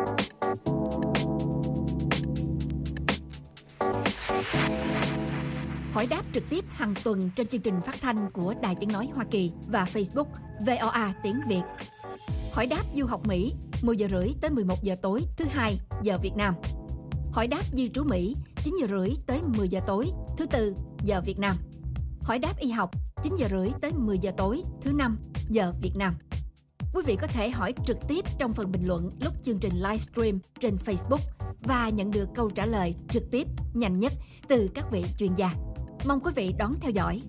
Hỏi đáp trực tiếp hàng tuần trên chương trình phát thanh của Đài Tiếng nói Hoa Kỳ và Facebook VOA tiếng Việt. Hỏi đáp du học Mỹ 10 giờ rưỡi tới 11 giờ tối thứ Hai giờ Việt Nam. Hỏi đáp di trú Mỹ 9 giờ rưỡi tới 10 giờ tối thứ Tư giờ Việt Nam. Hỏi đáp y học 9 giờ rưỡi tới 10 giờ tối thứ Năm giờ Việt Nam. Quý vị có thể hỏi trực tiếp trong phần bình luận lúc chương trình livestream trên Facebook và nhận được câu trả lời trực tiếp nhanh nhất từ các vị chuyên gia. Mong quý vị đón theo dõi.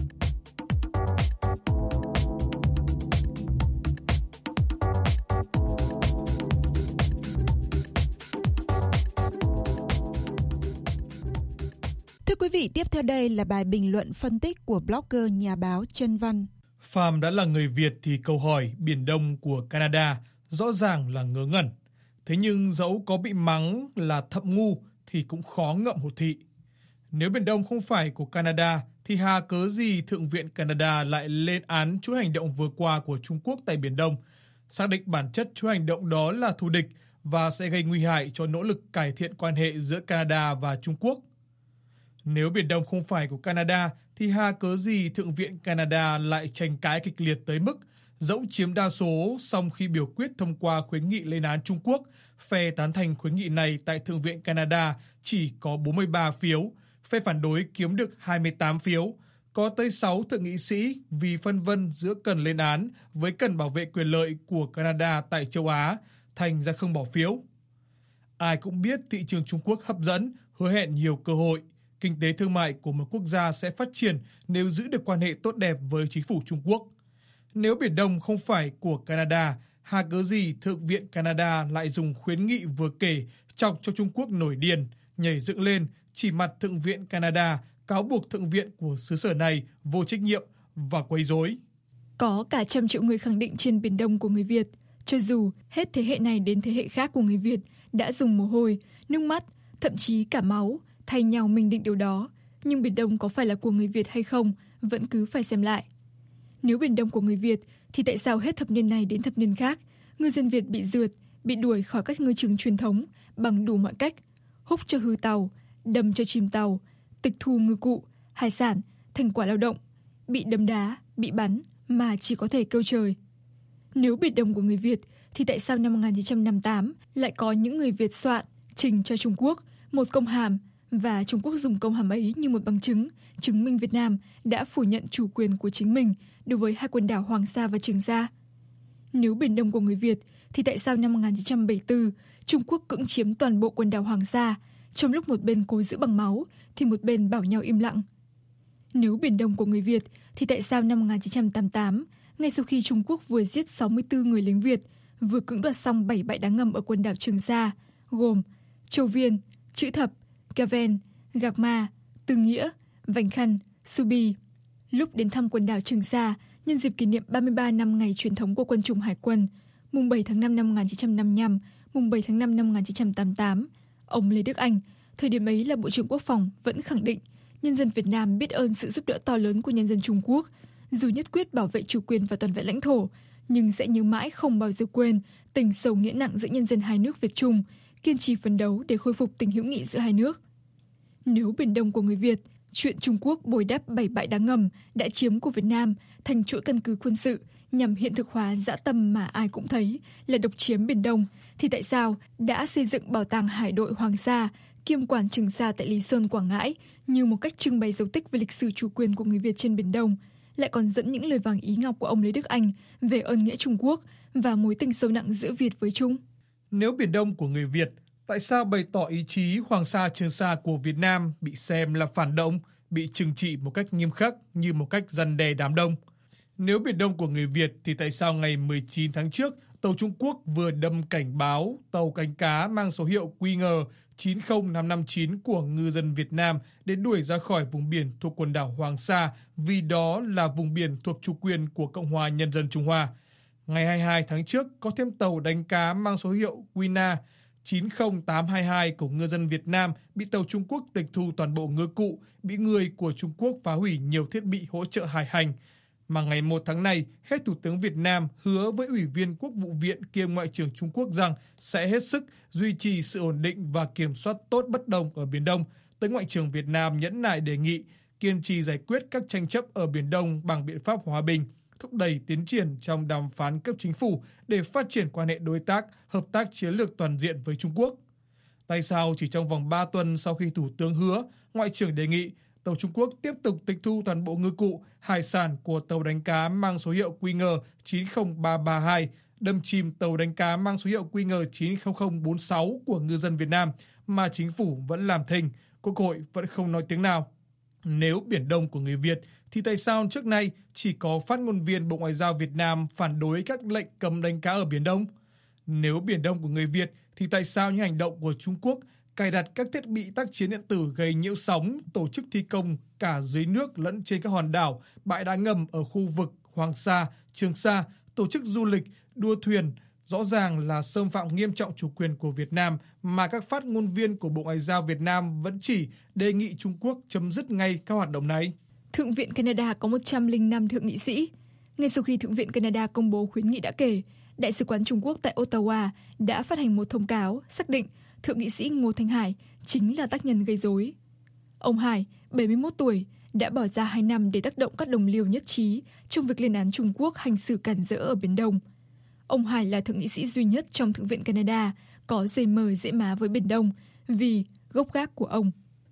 Thưa quý vị, tiếp theo đây là bài bình luận phân tích của blogger nhà báo Trân Văn. Phàm đã là người Việt thì câu hỏi Biển Đông của Canada rõ ràng là ngớ ngẩn. Thế nhưng dẫu có bị mắng là thậm ngu thì cũng khó ngậm hột thị. Nếu Biển Đông không phải của Canada thì hà cớ gì Thượng viện Canada lại lên án chuỗi hành động vừa qua của Trung Quốc tại Biển Đông, xác định bản chất chuỗi hành động đó là thù địch và sẽ gây nguy hại cho nỗ lực cải thiện quan hệ giữa Canada và Trung Quốc. Nếu Biển Đông không phải của Canada thì hà cớ gì Thượng viện Canada lại tranh cãi kịch liệt tới mức dẫu chiếm đa số song khi biểu quyết thông qua khuyến nghị lên án Trung Quốc, phe tán thành khuyến nghị này tại Thượng viện Canada chỉ có 43 phiếu, phe phản đối kiếm được 28 phiếu, có tới 6 thượng nghị sĩ vì phân vân giữa cần lên án với cần bảo vệ quyền lợi của Canada tại châu Á, thành ra không bỏ phiếu. Ai cũng biết thị trường Trung Quốc hấp dẫn, hứa hẹn nhiều cơ hội. Kinh tế thương mại của một quốc gia sẽ phát triển nếu giữ được quan hệ tốt đẹp với chính phủ Trung Quốc. Nếu Biển Đông không phải của Canada, hà cớ gì Thượng viện Canada lại dùng khuyến nghị vừa kể chọc cho Trung Quốc nổi điên, nhảy dựng lên, chỉ mặt Thượng viện Canada, cáo buộc Thượng viện của xứ sở này vô trách nhiệm và quấy rối. Có cả 100 triệu người khẳng định trên Biển Đông của người Việt, cho dù hết thế hệ này đến thế hệ khác của người Việt đã dùng mồ hôi, nước mắt, thậm chí cả máu, thay nhau mình định điều đó, nhưng Biển Đông có phải là của người Việt hay không vẫn cứ phải xem lại. Nếu Biển Đông của người Việt thì tại sao hết thập niên này đến thập niên khác, ngư dân Việt bị rượt, bị đuổi khỏi các ngư trường truyền thống bằng đủ mọi cách, húc cho hư tàu, đâm cho chìm tàu, tịch thu ngư cụ, hải sản, thành quả lao động, bị đâm đá, bị bắn mà chỉ có thể kêu trời. Nếu Biển Đông của người Việt thì tại sao năm 1958 lại có những người Việt soạn trình cho Trung Quốc một công hàm và Trung Quốc dùng công hàm ấy như một bằng chứng chứng minh Việt Nam đã phủ nhận chủ quyền của chính mình đối với hai quần đảo Hoàng Sa và Trường Sa. Nếu Biển Đông của người Việt thì tại sao năm 1974 Trung Quốc cưỡng chiếm toàn bộ quần đảo Hoàng Sa, trong lúc một bên cố giữ bằng máu thì một bên bảo nhau im lặng. Nếu Biển Đông của người Việt thì tại sao năm 1988, ngay sau khi Trung Quốc vừa giết 64 người lính Việt, vừa cưỡng đoạt xong 7 bãi đá ngầm ở quần đảo Trường Sa, gồm Châu Viên, Chữ Thập, Caven, Gạc Ma, Tư Nghĩa, Vành Khăn, Subi. Lúc đến thăm quần đảo Trường Sa, nhân dịp kỷ niệm 33 năm ngày truyền thống của quân chủng hải quân, mùng 7 tháng 5 năm 1955, mùng 7 tháng 5 năm 1988, ông Lê Đức Anh, thời điểm ấy là Bộ trưởng Quốc phòng, vẫn khẳng định nhân dân Việt Nam biết ơn sự giúp đỡ to lớn của nhân dân Trung Quốc, dù nhất quyết bảo vệ chủ quyền và toàn vẹn lãnh thổ, nhưng sẽ nhớ mãi không bao giờ quên tình sâu nghĩa nặng giữa nhân dân hai nước Việt Trung, kiên trì phấn đấu để khôi phục tình hữu nghị giữa hai nước. Nếu Biển Đông của người Việt, chuyện Trung Quốc bồi đắp 7 bãi đá ngầm đã chiếm của Việt Nam thành chuỗi căn cứ quân sự nhằm hiện thực hóa dã tâm mà ai cũng thấy là độc chiếm Biển Đông, thì tại sao đã xây dựng bảo tàng hải đội Hoàng Sa, kiêm quản Trường Sa tại Lý Sơn, Quảng Ngãi như một cách trưng bày dấu tích về lịch sử chủ quyền của người Việt trên Biển Đông, lại còn dẫn những lời vàng ý ngọc của ông Lê Đức Anh về ơn nghĩa Trung Quốc và mối tình sâu nặng giữa Việt với Trung? Nếu Biển Đông của người Việt, tại sao bày tỏ ý chí Hoàng Sa Trường Sa của Việt Nam bị xem là phản động, bị trừng trị một cách nghiêm khắc như một cách răn đe đám đông? Nếu Biển Đông của người Việt thì tại sao ngày 19 tháng trước, tàu Trung Quốc vừa đâm cảnh báo tàu đánh cá mang số hiệu QN 90559 của ngư dân Việt Nam để đuổi ra khỏi vùng biển thuộc quần đảo Hoàng Sa vì đó là vùng biển thuộc chủ quyền của Cộng hòa Nhân dân Trung Hoa? Ngày 22 tháng trước, có thêm tàu đánh cá mang số hiệu QN 90822 của ngư dân Việt Nam bị tàu Trung Quốc tịch thu toàn bộ ngư cụ, bị người của Trung Quốc phá hủy nhiều thiết bị hỗ trợ hải hành. Mà ngày 1 tháng này, hết Thủ tướng Việt Nam hứa với Ủy viên Quốc vụ viện kiêm Ngoại trưởng Trung Quốc rằng sẽ hết sức duy trì sự ổn định và kiểm soát tốt bất đồng ở Biển Đông, tới Ngoại trưởng Việt Nam nhẫn nại đề nghị kiên trì giải quyết các tranh chấp ở Biển Đông bằng biện pháp hòa bình, thúc đẩy tiến triển trong đàm phán cấp chính phủ để phát triển quan hệ đối tác, hợp tác chiến lược toàn diện với Trung Quốc. Tại sao chỉ trong vòng 3 tuần sau khi Thủ tướng hứa, Ngoại trưởng đề nghị tàu Trung Quốc tiếp tục tịch thu toàn bộ ngư cụ, hải sản của tàu đánh cá mang số hiệu QN 90332, đâm chìm tàu đánh cá mang số hiệu QN 90046 của ngư dân Việt Nam mà chính phủ vẫn làm thinh, Quốc hội vẫn không nói tiếng nào? Nếu Biển Đông của người Việt thì tại sao trước nay chỉ có phát ngôn viên Bộ Ngoại giao Việt Nam phản đối các lệnh cấm đánh cá ở Biển Đông? Nếu Biển Đông của người Việt thì tại sao những hành động của Trung Quốc cài đặt các thiết bị tác chiến điện tử gây nhiễu sóng, tổ chức thi công cả dưới nước lẫn trên các hòn đảo, bãi đá ngầm ở khu vực Hoàng Sa, Trường Sa, tổ chức du lịch, đua thuyền, rõ ràng là xâm phạm nghiêm trọng chủ quyền của Việt Nam mà các phát ngôn viên của Bộ Ngoại giao Việt Nam vẫn chỉ đề nghị Trung Quốc chấm dứt ngay các hoạt động này. Thượng viện Canada có 105 thượng nghị sĩ. Ngay sau khi Thượng viện Canada công bố khuyến nghị đã kể, Đại sứ quán Trung Quốc tại Ottawa đã phát hành một thông cáo xác định Thượng nghị sĩ Ngô Thanh Hải chính là tác nhân gây rối. Ông Hải, 71 tuổi, đã bỏ ra 2 năm để tác động các đồng liêu nhất trí trong việc lên án Trung Quốc hành xử cản rỡ ở Biển Đông. Ông Hải là thượng nghị sĩ duy nhất trong Thượng viện Canada có dây mờ dễ má với Biển Đông vì gốc gác của ông.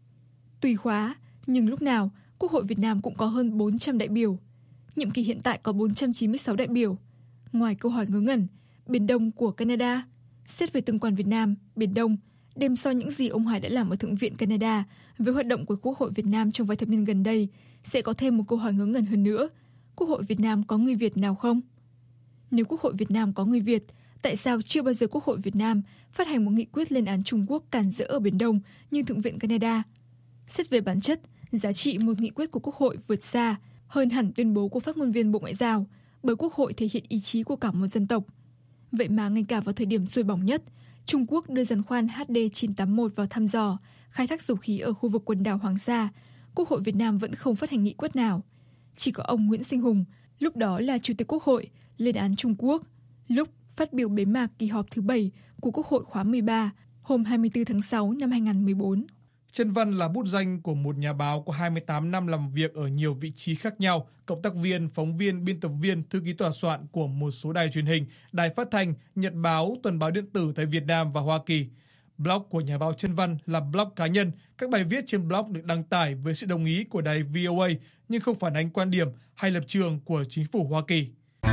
Tùy khóa, nhưng lúc nào Quốc hội Việt Nam cũng có hơn 400 đại biểu. Nhiệm kỳ hiện tại có 496 đại biểu. Ngoài câu hỏi ngớ ngẩn, Biển Đông của Canada, xét về tương quan Việt Nam, Biển Đông, đem so những gì ông Hải đã làm ở Thượng viện Canada với hoạt động của Quốc hội Việt Nam trong vài thập niên gần đây, sẽ có thêm một câu hỏi ngớ ngẩn hơn nữa. Quốc hội Việt Nam có người Việt nào không? Nếu Quốc hội Việt Nam có người Việt, tại sao chưa bao giờ Quốc hội Việt Nam phát hành một nghị quyết lên án Trung Quốc cản rỡ ở Biển Đông như Thượng viện Canada? Xét về bản chất, giá trị một nghị quyết của Quốc hội vượt xa hơn hẳn tuyên bố của phát ngôn viên Bộ Ngoại giao, bởi Quốc hội thể hiện ý chí của cả một dân tộc. Vậy mà ngay cả vào thời điểm sôi bỏng nhất, Trung Quốc đưa giàn khoan HD981 vào thăm dò, khai thác dầu khí ở khu vực quần đảo Hoàng Sa, Quốc hội Việt Nam vẫn không phát hành nghị quyết nào. Chỉ có ông Nguyễn Sinh Hùng, lúc đó là Chủ tịch Quốc hội, lên án Trung Quốc, lúc phát biểu bế mạc kỳ họp thứ 7 của Quốc hội khóa 13 hôm 24 tháng 6 năm 2014. Trân Văn là bút danh của một nhà báo có 28 năm làm việc ở nhiều vị trí khác nhau, cộng tác viên, phóng viên, biên tập viên, thư ký tòa soạn của một số đài truyền hình, đài phát thanh, nhật báo, tuần báo điện tử tại Việt Nam và Hoa Kỳ. Blog của nhà báo Trân Văn là blog cá nhân. Các bài viết trên blog được đăng tải với sự đồng ý của đài VOA nhưng không phản ánh quan điểm hay lập trường của chính phủ Hoa Kỳ.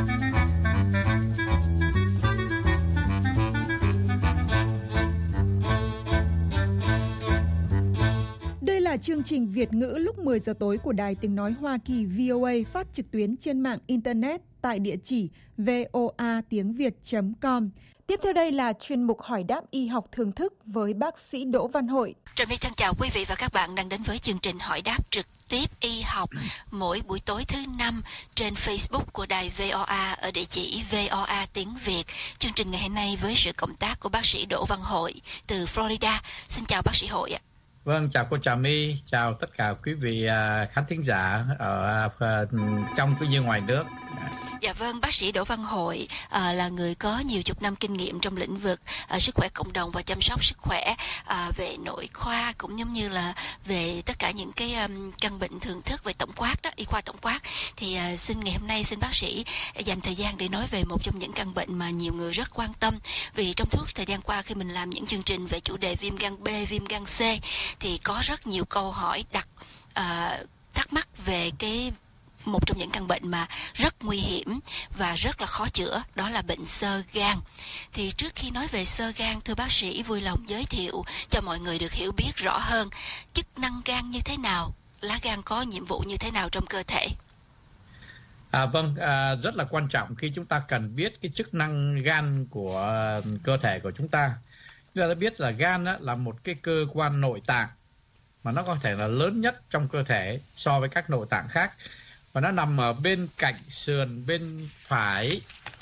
Là chương trình Việt ngữ lúc 10 giờ tối của Đài Tiếng Nói Hoa Kỳ VOA phát trực tuyến trên mạng Internet tại địa chỉ voatiengviet.com. Tiếp theo đây là chuyên mục hỏi đáp y học thường thức với bác sĩ Đỗ Văn Hội. Trà My thân chào quý vị và các bạn đang đến với chương trình hỏi đáp trực tiếp y học mỗi buổi tối thứ 5 trên Facebook của đài VOA ở địa chỉ VOA tiếng Việt. Chương trình ngày hôm nay với sự cộng tác của bác sĩ Đỗ Văn Hội từ Florida. Xin chào bác sĩ Hội ạ. Vâng, chào cô Trà My, chào tất cả quý vị khán thính giả ở trong cũng như ngoài nước. Dạ vâng, bác sĩ Đỗ Văn Hội là người có nhiều chục năm kinh nghiệm trong lĩnh vực sức khỏe cộng đồng và chăm sóc sức khỏe về nội khoa cũng giống như là về tất cả những cái căn bệnh thường thức về tổng quát đó, y khoa tổng quát. Thì xin ngày hôm nay xin bác sĩ dành thời gian để nói về một trong những căn bệnh mà nhiều người rất quan tâm. Vì trong suốt thời gian qua khi mình làm những chương trình về chủ đề viêm gan B, viêm gan C thì có rất nhiều câu hỏi đặt thắc mắc về một trong những căn bệnh mà rất nguy hiểm và rất là khó chữa, đó là bệnh xơ gan. Thì trước khi nói về xơ gan, thưa bác sĩ vui lòng giới thiệu cho mọi người được hiểu biết rõ hơn chức năng gan như thế nào, lá gan có nhiệm vụ như thế nào trong cơ thể. Vâng, rất là quan trọng khi chúng ta cần biết cái chức năng gan của cơ thể của chúng ta. Chúng ta đã biết là gan là một cái cơ quan nội tạng mà nó có thể là lớn nhất trong cơ thể so với các nội tạng khác. Và nó nằm ở bên cạnh sườn bên phải,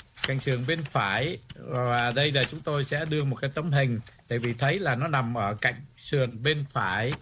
và đây là chúng tôi sẽ đưa một cái tấm hình để vì thấy là nó nằm ở cạnh sườn bên phải.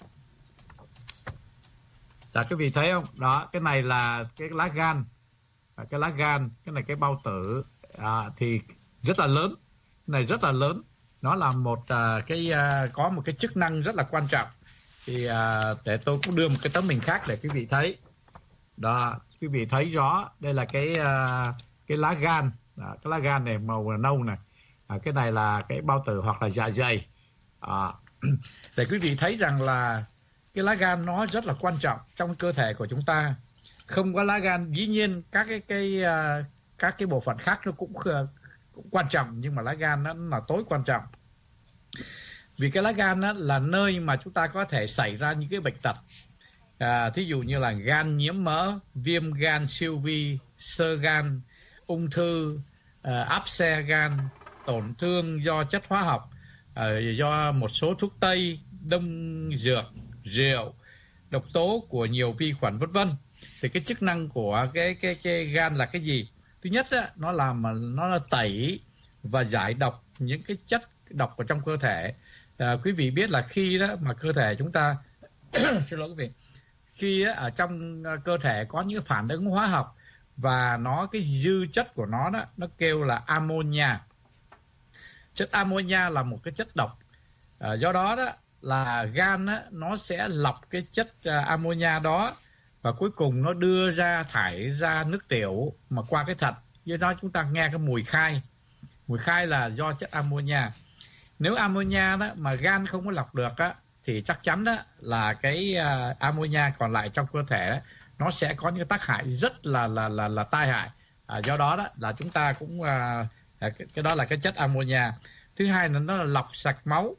Dạ, quý vị thấy không? Đó, cái này là cái lá gan, cái này cái bao tử thì rất là lớn, cái này rất là lớn. Nó là một có một cái chức năng rất là quan trọng. Thì để tôi cũng đưa một cái tấm hình khác để quý vị thấy. Đó, quý vị thấy rõ, đây là cái lá gan, cái lá gan này màu nâu này, cái này là cái bao tử hoặc là dạ dày. Để quý vị thấy rằng là cái lá gan nó rất là quan trọng trong cơ thể của chúng ta. Không có lá gan, dĩ nhiên các cái bộ phận khác nó cũng quan trọng, nhưng mà lá gan nó là tối quan trọng. Vì cái lá gan là nơi mà chúng ta có thể xảy ra những cái bệnh tật. Thí dụ như là gan nhiễm mỡ, viêm gan siêu vi, xơ gan, ung thư, áp xe gan, tổn thương do chất hóa học, do một số thuốc tây, đông dược, rượu, độc tố của nhiều vi khuẩn vân vân. Thì cái chức năng của cái gan là cái gì? Thứ nhất nó là tẩy và giải độc những cái chất độc ở trong cơ thể. Quý vị biết là khi đó mà cơ thể chúng ta xin lỗi quý vị, khi ở trong cơ thể có những phản ứng hóa học và cái dư chất của nó đó, nó kêu là ammonia. Chất ammonia là một cái chất độc. Do đó là gan nó sẽ lọc cái chất ammonia đó và cuối cùng nó thải ra nước tiểu mà qua cái thận. Do đó chúng ta nghe cái mùi khai. Mùi khai là do chất ammonia. Nếu ammonia mà gan không có lọc được thì chắc chắn là cái ammonia còn lại trong cơ thể nó sẽ có những tác hại rất là tai hại. Do đó là chúng ta cũng cái đó là cái chất ammonia. Thứ hai là nó là lọc sạch máu.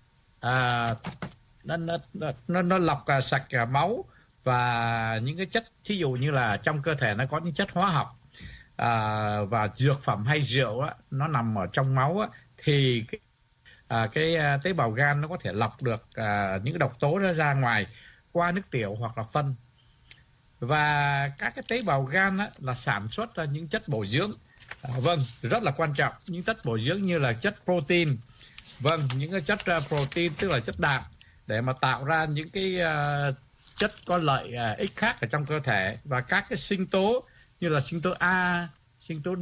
Nó lọc sạch máu và những cái chất, thí dụ như là trong cơ thể nó có những chất hóa học và dược phẩm hay rượu nó nằm ở trong máu thì cái tế bào gan nó có thể lọc được những cái độc tố đó ra ngoài qua nước tiểu hoặc là phân. Và các cái tế bào gan là sản xuất ra những chất bổ dưỡng. Vâng, rất là quan trọng. Những chất bổ dưỡng như là chất protein. Vâng, những cái chất protein tức là chất đạm để mà tạo ra những cái chất có lợi ích khác ở trong cơ thể. Và các cái sinh tố như là sinh tố A, sinh tố D,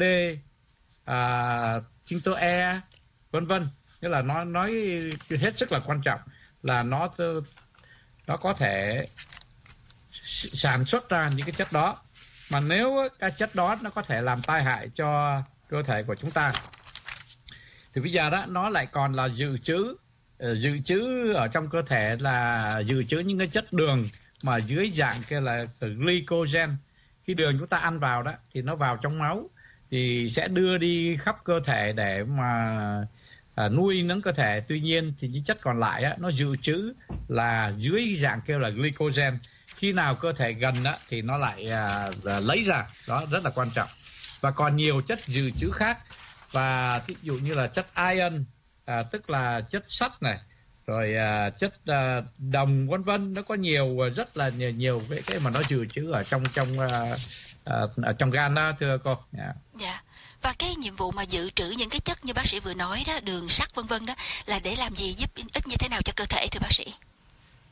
sinh tố E, vân vân. Nghĩa là nó nói hết sức là quan trọng là nó có thể sản xuất ra những cái chất đó. Mà nếu cái chất đó nó có thể làm tai hại cho cơ thể của chúng ta thì bây giờ nó lại còn là dự trữ ở trong cơ thể, là dự trữ những cái chất đường mà dưới dạng kia là glycogen. Khi đường chúng ta ăn vào thì nó vào trong máu thì sẽ đưa đi khắp cơ thể để mà nuôi nấng cơ thể. Tuy nhiên thì những chất còn lại nó dự trữ là dưới dạng kêu là glycogen. Khi nào cơ thể gần thì nó lại lấy ra. Đó rất là quan trọng. Và còn nhiều chất dự trữ khác. Và ví dụ như là chất iron, tức là chất sắt này, rồi chất đồng vân vân. Nó có nhiều, rất là nhiều cái mà nó dự trữ ở trong gan đó, thưa cô. Dạ. Và cái nhiệm vụ mà dự trữ những cái chất như bác sĩ vừa nói đó, đường, sắt vân vân đó, là để làm gì, giúp ích như thế nào cho cơ thể thưa bác sĩ?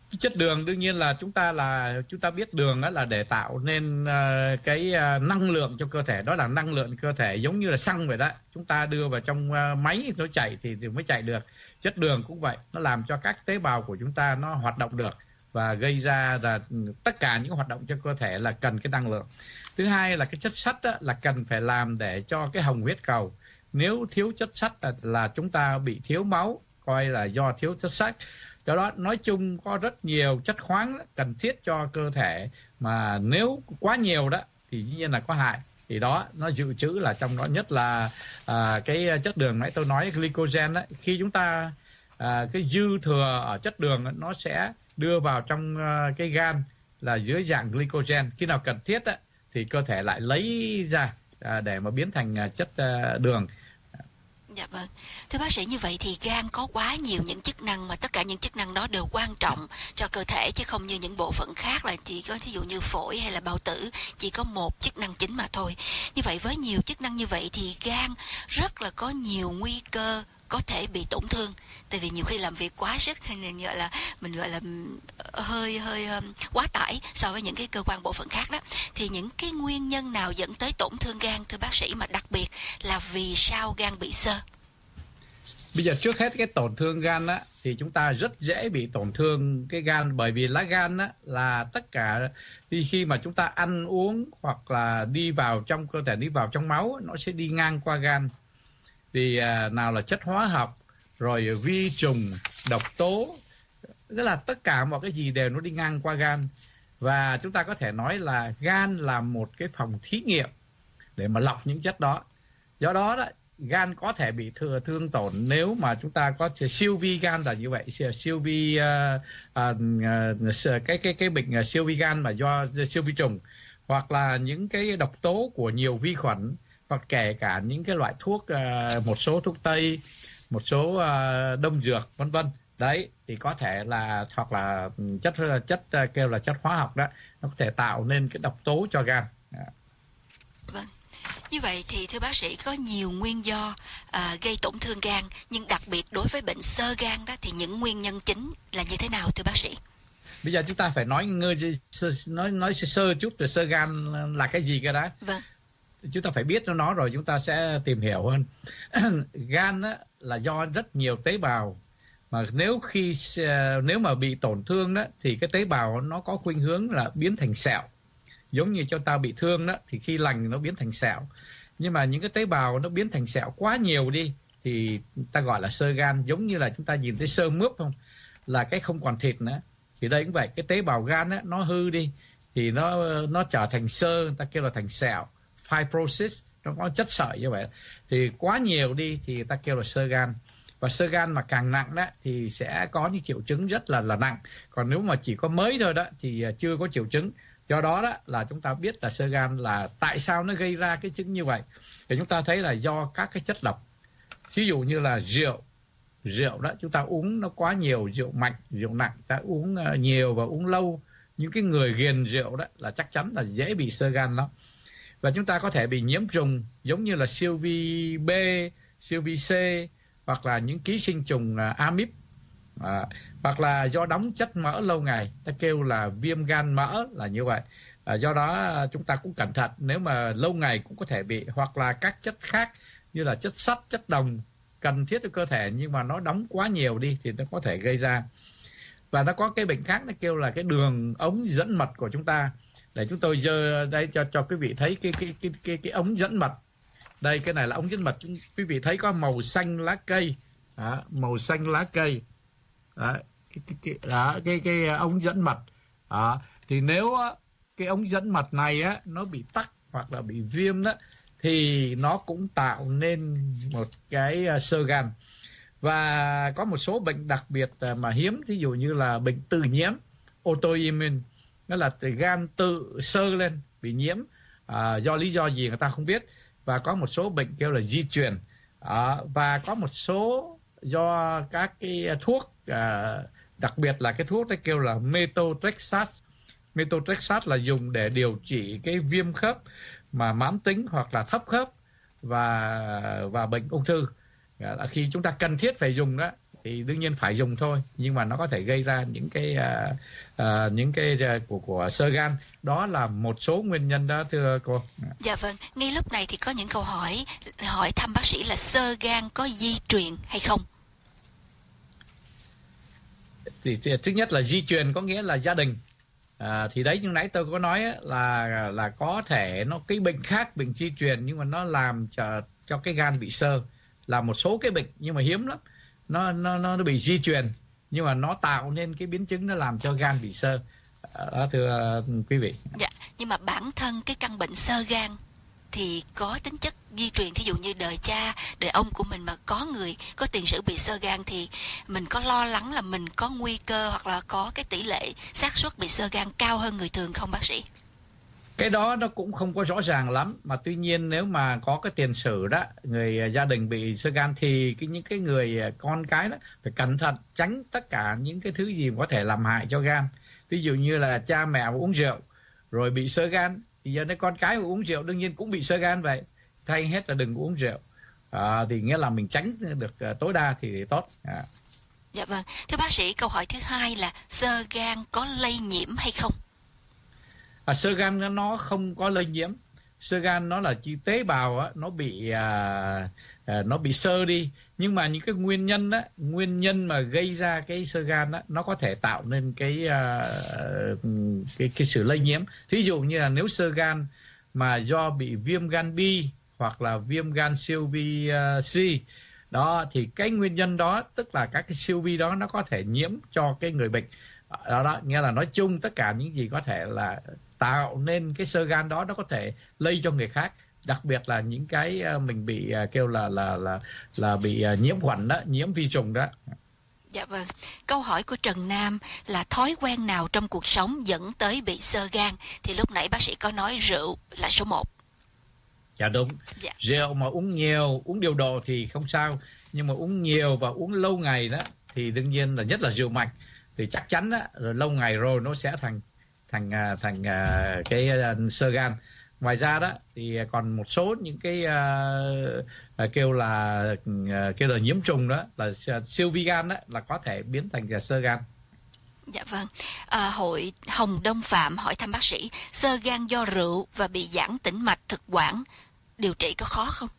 Chất đường đương nhiên là chúng ta biết đường là để tạo nên cái năng lượng cho cơ thể, đó là năng lượng cơ thể giống như là xăng vậy đó. Chúng ta đưa vào trong máy nó chạy thì mới chạy được. Chất đường cũng vậy, nó làm cho các tế bào của chúng ta nó hoạt động được và gây ra là tất cả những hoạt động cho cơ thể là cần cái năng lượng. Thứ hai là cái chất sắt là cần phải làm để cho cái hồng huyết cầu. Nếu thiếu chất sắt là chúng ta bị thiếu máu, coi là do thiếu chất sắt. Do đó nói chung có rất nhiều chất khoáng cần thiết cho cơ thể, mà nếu quá nhiều đó thì dĩ nhiên là có hại. Thì đó, nó dự trữ là trong đó nhất là cái chất đường nãy tôi nói glycogen đó. Khi chúng ta cái dư thừa ở chất đường nó sẽ đưa vào trong cái gan là dưới dạng glycogen. Khi nào cần thiết thì cơ thể lại lấy ra để mà biến thành chất đường. Dạ vâng. Thưa bác sĩ, như vậy thì gan có quá nhiều những chức năng mà tất cả những chức năng đó đều quan trọng cho cơ thể, chứ không như những bộ phận khác là chỉ có thí dụ như phổi hay là bao tử chỉ có một chức năng chính mà thôi. Như vậy với nhiều chức năng như vậy thì gan rất là có nhiều nguy cơ có thể bị tổn thương, tại vì nhiều khi làm việc quá sức hay là mình gọi là hơi quá tải so với những cái cơ quan bộ phận khác đó. Thì những cái nguyên nhân nào dẫn tới tổn thương gan thưa bác sĩ, mà đặc biệt là vì sao gan bị xơ? Bây giờ trước hết cái tổn thương gan thì chúng ta rất dễ bị tổn thương cái gan, bởi vì lá gan là tất cả khi mà chúng ta ăn uống hoặc là đi vào trong cơ thể, đi vào trong máu, nó sẽ đi ngang qua gan. Thì nào là chất hóa học, rồi vi trùng, độc tố, tức là tất cả mọi cái gì đều nó đi ngang qua gan. Và chúng ta có thể nói là gan là một cái phòng thí nghiệm để mà lọc những chất đó. Do đó gan có thể bị thương tổn nếu mà chúng ta có siêu vi gan là như vậy, siêu vi cái bệnh siêu vi gan mà do siêu vi trùng, hoặc là những cái độc tố của nhiều vi khuẩn, hoặc kể cả những cái loại thuốc, một số thuốc tây, một số đông dược vân vân. Đấy thì có thể là, hoặc là chất kêu là chất hóa học đó, nó có thể tạo nên cái độc tố cho gan. Vâng. Như vậy thì thưa bác sĩ, có nhiều nguyên do gây tổn thương gan, nhưng đặc biệt đối với bệnh xơ gan đó thì những nguyên nhân chính là như thế nào thưa bác sĩ? Bây giờ chúng ta phải nói sơ chút về xơ gan là cái gì cái đó. Vâng. Chúng ta phải biết nó rồi chúng ta sẽ tìm hiểu hơn. Gan là do rất nhiều tế bào, mà nếu mà bị tổn thương thì cái tế bào nó có khuynh hướng là biến thành sẹo. Giống như cho ta bị thương thì khi lành nó biến thành sẹo. Nhưng mà những cái tế bào nó biến thành sẹo quá nhiều đi thì ta gọi là xơ gan. Giống như là chúng ta nhìn thấy xơ mướp không, là cái không còn thịt nữa. Thì đây cũng vậy, cái tế bào gan nó hư đi thì nó trở thành xơ, ta kêu là thành sẹo, fibrosis, nó có chất sợi như vậy. Thì quá nhiều đi thì ta kêu là xơ gan. Và xơ gan mà càng nặng thì sẽ có những triệu chứng rất là nặng. Còn nếu mà chỉ có mới thôi thì chưa có triệu chứng. Do đó là chúng ta biết là xơ gan là tại sao nó gây ra cái chứng như vậy. Thì chúng ta thấy là do các cái chất độc. Ví dụ như là rượu đó, chúng ta uống nó quá nhiều, rượu mạnh, rượu nặng, ta uống nhiều và uống lâu. Những cái người ghiền rượu đó là chắc chắn là dễ bị xơ gan lắm. Và chúng ta có thể bị nhiễm trùng giống như là siêu vi B, siêu vi C, hoặc là những ký sinh trùng amip, hoặc là do đóng chất mỡ lâu ngày, ta kêu là viêm gan mỡ là như vậy. Do đó chúng ta cũng cẩn thận, nếu mà lâu ngày cũng có thể bị, hoặc là các chất khác như là chất sắt, chất đồng cần thiết cho cơ thể nhưng mà nó đóng quá nhiều đi thì nó có thể gây ra. Và nó có cái bệnh khác, nó kêu là cái đường ống dẫn mật của chúng ta. Để chúng tôi giơ đây cho quý vị thấy cái ống dẫn mật. Đây, cái này là ống dẫn mật, quý vị thấy có màu xanh lá cây. Đó, màu xanh lá cây. Đó, cái ống dẫn mật. Đó, thì nếu cái ống dẫn mật này nó bị tắc hoặc là bị viêm thì nó cũng tạo nên một cái xơ gan. Và có một số bệnh đặc biệt mà hiếm, ví dụ như là bệnh tự nhiễm, autoimmune, đó là gan tự xơ lên, bị nhiễm do lý do gì người ta không biết. Và có một số bệnh kêu là di truyền, và có một số do các cái thuốc, đặc biệt là cái thuốc kêu là methotrexate. Methotrexate là dùng để điều trị cái viêm khớp mà mãn tính hoặc là thấp khớp và bệnh ung thư. Khi chúng ta cần thiết phải dùng thì đương nhiên phải dùng thôi, nhưng mà nó có thể gây ra những cái của xơ gan. Đó là một số nguyên nhân đó thưa cô. Dạ vâng, ngay lúc này thì có những câu hỏi thăm bác sĩ là xơ gan có di truyền hay không? Thì thứ nhất là di truyền có nghĩa là gia đình. Thì đấy, như nãy tôi có nói là có thể nó cái bệnh khác, bệnh di truyền, nhưng mà nó làm cho cái gan bị xơ, là một số cái bệnh nhưng mà hiếm lắm, nó bị di truyền nhưng mà nó tạo nên cái biến chứng nó làm cho gan bị xơ. Đó thưa quý vị. Dạ, nhưng mà bản thân cái căn bệnh xơ gan thì có tính chất di truyền, thí dụ như đời cha, đời ông của mình mà có người có tiền sử bị xơ gan thì mình có lo lắng là mình có nguy cơ hoặc là có cái tỷ lệ xác suất bị xơ gan cao hơn người thường không bác sĩ? Cái đó nó cũng không có rõ ràng lắm, mà tuy nhiên nếu mà có cái tiền sử đó, người gia đình bị xơ gan thì những cái người con cái đó phải cẩn thận, tránh tất cả những cái thứ gì có thể làm hại cho gan. Ví dụ như là cha mẹ uống rượu rồi bị xơ gan, thì giờ này con cái uống rượu đương nhiên cũng bị xơ gan vậy. Thay hết là đừng uống rượu. Thì nghĩa là mình tránh được tối đa thì tốt. Dạ vâng. Thưa bác sĩ, câu hỏi thứ hai là xơ gan có lây nhiễm hay không? Xơ gan nó không có lây nhiễm. Xơ gan nó là chỉ tế bào á, nó bị xơ đi, nhưng mà những cái nguyên nhân mà gây ra cái xơ gan á, nó có thể tạo nên cái sự lây nhiễm. Thí dụ như là nếu xơ gan mà do bị viêm gan B hoặc là viêm gan siêu vi C đó, thì cái nguyên nhân đó, tức là các cái siêu vi đó nó có thể nhiễm cho cái người bệnh. Đó nghĩa là nói chung tất cả những gì có thể là tạo nên cái xơ gan đó, nó có thể lây cho người khác, đặc biệt là những cái mình bị kêu là bị nhiễm khuẩn đó, nhiễm vi trùng đó. Dạ vâng. Câu hỏi của Trần Nam là thói quen nào trong cuộc sống dẫn tới bị xơ gan? Thì lúc nãy bác sĩ có nói rượu là số 1. Dạ đúng. Dạ. Rượu mà uống nhiều, uống điều độ thì không sao, nhưng mà uống nhiều và uống lâu ngày đó thì đương nhiên là nhất là rượu mạnh thì chắc chắn đó, rồi lâu ngày rồi nó sẽ thành cái xơ gan. Ngoài ra đó thì còn một số những cái kêu là nhiễm trùng đó, là siêu vi gan đó, là có thể biến thành xơ gan. Dạ vâng. Hội Hồng Đông Phạm hỏi thăm bác sĩ, xơ gan do rượu và bị giãn tĩnh mạch thực quản, điều trị có khó không?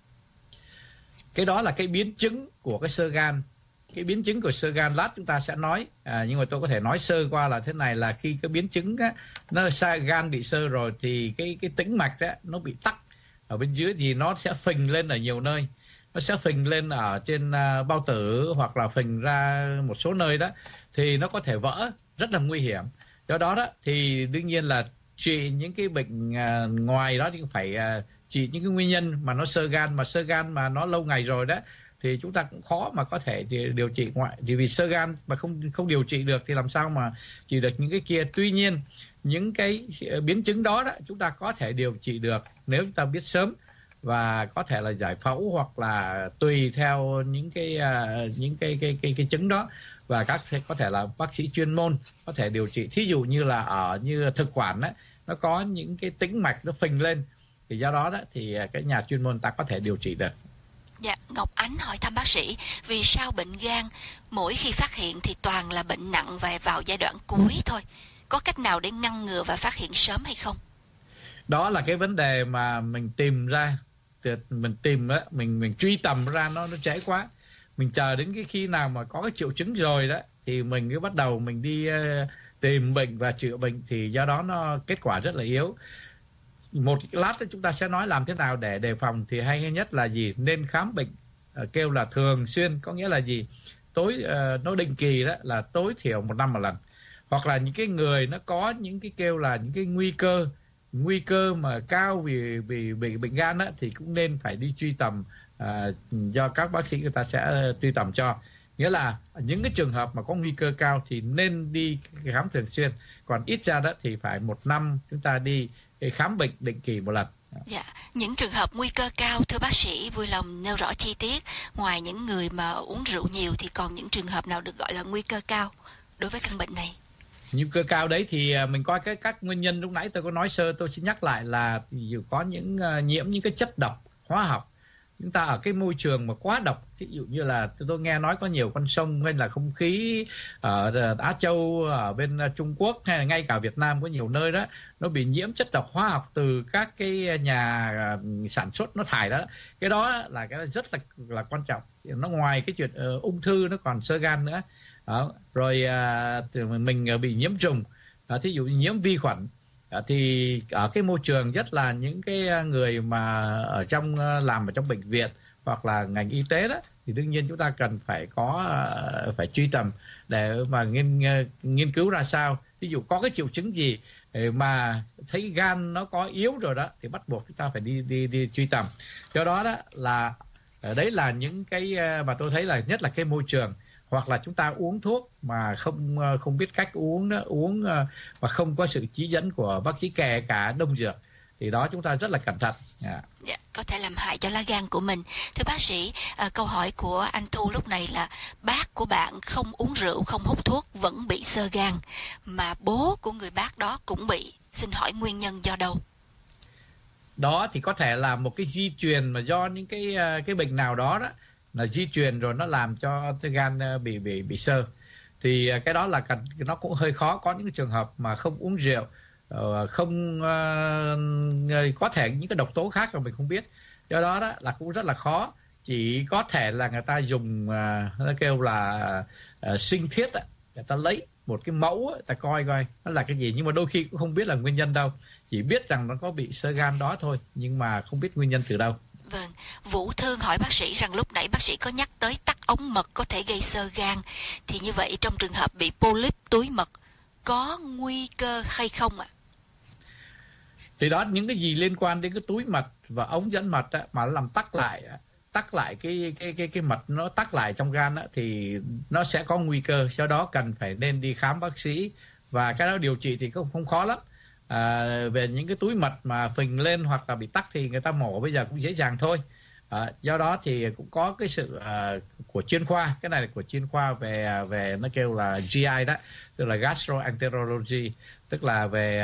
Cái đó là cái biến chứng của cái xơ gan. Cái biến chứng của xơ gan lát chúng ta sẽ nói, nhưng mà tôi có thể nói sơ qua là thế này, là khi cái biến chứng á, nó gan bị xơ rồi thì cái tĩnh mạch đó, nó bị tắc ở bên dưới, thì nó sẽ phình lên ở nhiều nơi. Nó sẽ phình lên ở trên bao tử hoặc là phình ra một số nơi đó, thì nó có thể vỡ, rất là nguy hiểm. Do đó đó thì đương nhiên là trị những cái bệnh ngoài đó thì phải trị những cái nguyên nhân mà nó xơ gan, mà xơ gan mà nó lâu ngày rồi đó thì chúng ta cũng khó mà có thể điều trị ngoại, vì xơ gan mà không điều trị được thì làm sao mà trị được những cái kia. Tuy nhiên những cái biến chứng đó chúng ta có thể điều trị được nếu chúng ta biết sớm, và có thể là giải phẫu hoặc là tùy theo những cái chứng đó, và có thể là bác sĩ chuyên môn có thể điều trị. Thí dụ như là như thực quản đó, nó có những cái tĩnh mạch nó phình lên, thì do đó thì cái nhà chuyên môn ta có thể điều trị được. Dạ, Ngọc Ánh hỏi thăm bác sĩ, vì sao bệnh gan mỗi khi phát hiện thì toàn là bệnh nặng và vào giai đoạn cuối thôi? Có cách nào để ngăn ngừa và phát hiện sớm hay không? Đó là cái vấn đề mà mình tìm ra, mình truy tầm ra nó trễ quá. Mình chờ đến cái khi nào mà có cái triệu chứng rồi đó thì mình cứ bắt đầu mình đi tìm bệnh và chữa bệnh, thì do đó nó kết quả rất là yếu. Một lát chúng ta sẽ nói làm thế nào để đề phòng. Thì hay nhất là gì? Nên khám bệnh kêu là thường xuyên, có nghĩa là gì? Nó định kỳ đó là tối thiểu 1 năm một lần. Hoặc là những cái người nó có những cái kêu là những cái nguy cơ mà cao vì bệnh gan đó, thì cũng nên phải đi truy tầm, do các bác sĩ người ta sẽ truy tầm cho. Nghĩa là những cái trường hợp mà có nguy cơ cao thì nên đi khám thường xuyên. Còn ít ra đó thì phải 1 năm chúng ta đi khám bệnh định kỳ 1 lần. Dạ, những trường hợp nguy cơ cao, thưa bác sĩ vui lòng nêu rõ chi tiết. Ngoài những người mà uống rượu nhiều thì còn những trường hợp nào được gọi là nguy cơ cao đối với căn bệnh này? Nguy cơ cao đấy thì mình coi các nguyên nhân lúc nãy tôi có nói sơ, tôi xin nhắc lại là có những nhiễm những cái chất độc hóa học, chúng ta ở cái môi trường mà quá độc, ví dụ như là tôi nghe nói có nhiều con sông hay là không khí ở Á Châu, ở bên Trung Quốc hay là ngay cả Việt Nam có nhiều nơi đó nó bị nhiễm chất độc hóa học từ các cái nhà sản xuất nó thải đó. Cái đó là cái rất là quan trọng. Nó ngoài cái chuyện ung thư nó còn xơ gan nữa. Rồi mình bị nhiễm trùng, thí dụ như nhiễm vi khuẩn, thì ở cái môi trường nhất là những cái người mà ở trong làm ở trong bệnh viện hoặc là ngành y tế đó, thì đương nhiên chúng ta cần phải truy tầm để mà nghiên cứu ra sao. Ví dụ có cái triệu chứng gì mà thấy gan nó có yếu rồi đó thì bắt buộc chúng ta phải đi truy tầm. Do đó là đấy là những cái mà tôi thấy là nhất là cái môi trường, hoặc là chúng ta uống thuốc mà không biết cách uống và không có sự chỉ dẫn của bác sĩ, kể cả đông dược, thì đó chúng ta rất là cẩn thận. Có thể làm hại cho lá gan của mình. Thưa bác sĩ, câu hỏi của anh Thu lúc này là bác của bạn không uống rượu, không hút thuốc, vẫn bị xơ gan, mà bố của người bác đó cũng bị. Xin hỏi nguyên nhân do đâu? Đó thì có thể là một cái di truyền, mà do những cái bệnh nào đó là di truyền rồi nó làm cho gan bị xơ. Thì cái đó là nó cũng hơi khó. Có những trường hợp mà không uống rượu, không có thể những cái độc tố khác mà mình không biết. Do đó là cũng rất là khó. Chỉ có thể là người ta dùng nó kêu là sinh thiết, người ta lấy một cái mẫu, người ta coi nó là cái gì, nhưng mà đôi khi cũng không biết là nguyên nhân đâu, chỉ biết rằng nó có bị xơ gan đó thôi, nhưng mà không biết nguyên nhân từ đâu. Vâng, Vũ Thương hỏi bác sĩ rằng lúc nãy bác sĩ có nhắc tới tắc ống mật có thể gây xơ gan, thì như vậy trong trường hợp bị polyp túi mật có nguy cơ hay không ạ? Thì đó, những cái gì liên quan đến cái túi mật và ống dẫn mật mà nó làm tắc lại cái mật, nó tắc lại trong gan thì nó sẽ có nguy cơ. Do đó cần phải nên đi khám bác sĩ, và cái đó điều trị thì cũng không khó lắm. Về những cái túi mật mà phình lên hoặc là bị tắc thì người ta mổ bây giờ cũng dễ dàng thôi. Do đó thì cũng có cái sự của chuyên khoa, cái này là của chuyên khoa về nó kêu là GI đó, tức là gastroenterology, tức là về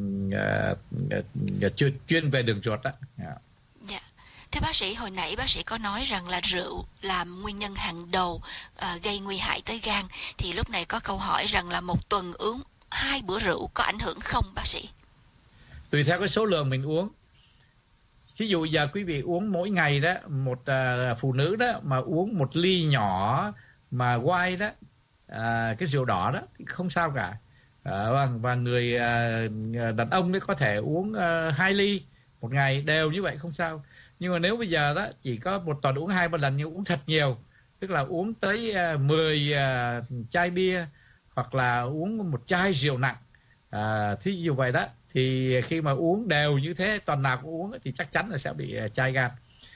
chuyên về đường ruột đó. Dạ. Thưa bác sĩ, hồi nãy bác sĩ có nói rằng là rượu là nguyên nhân hàng đầu gây nguy hại tới gan, thì lúc này có câu hỏi rằng là một tuần uống 2 bữa rượu có ảnh hưởng không bác sĩ? Tùy theo cái số lượng mình uống. Ví dụ giờ quý vị uống mỗi ngày đó, một phụ nữ đó mà uống 1 ly nhỏ mà white đó, cái rượu đỏ đó thì không sao cả. Và người đàn ông đấy có thể uống 2 ly một ngày đều như vậy không sao. Nhưng mà nếu bây giờ đó chỉ có một tuần uống 2-3 lần, nhưng uống thật nhiều, tức là uống tới 10 chai bia hoặc là uống 1 chai rượu nặng, thí dụ vậy đó, thì khi mà uống đều như thế, tuần nào cũng uống thì chắc chắn là sẽ bị chai gan.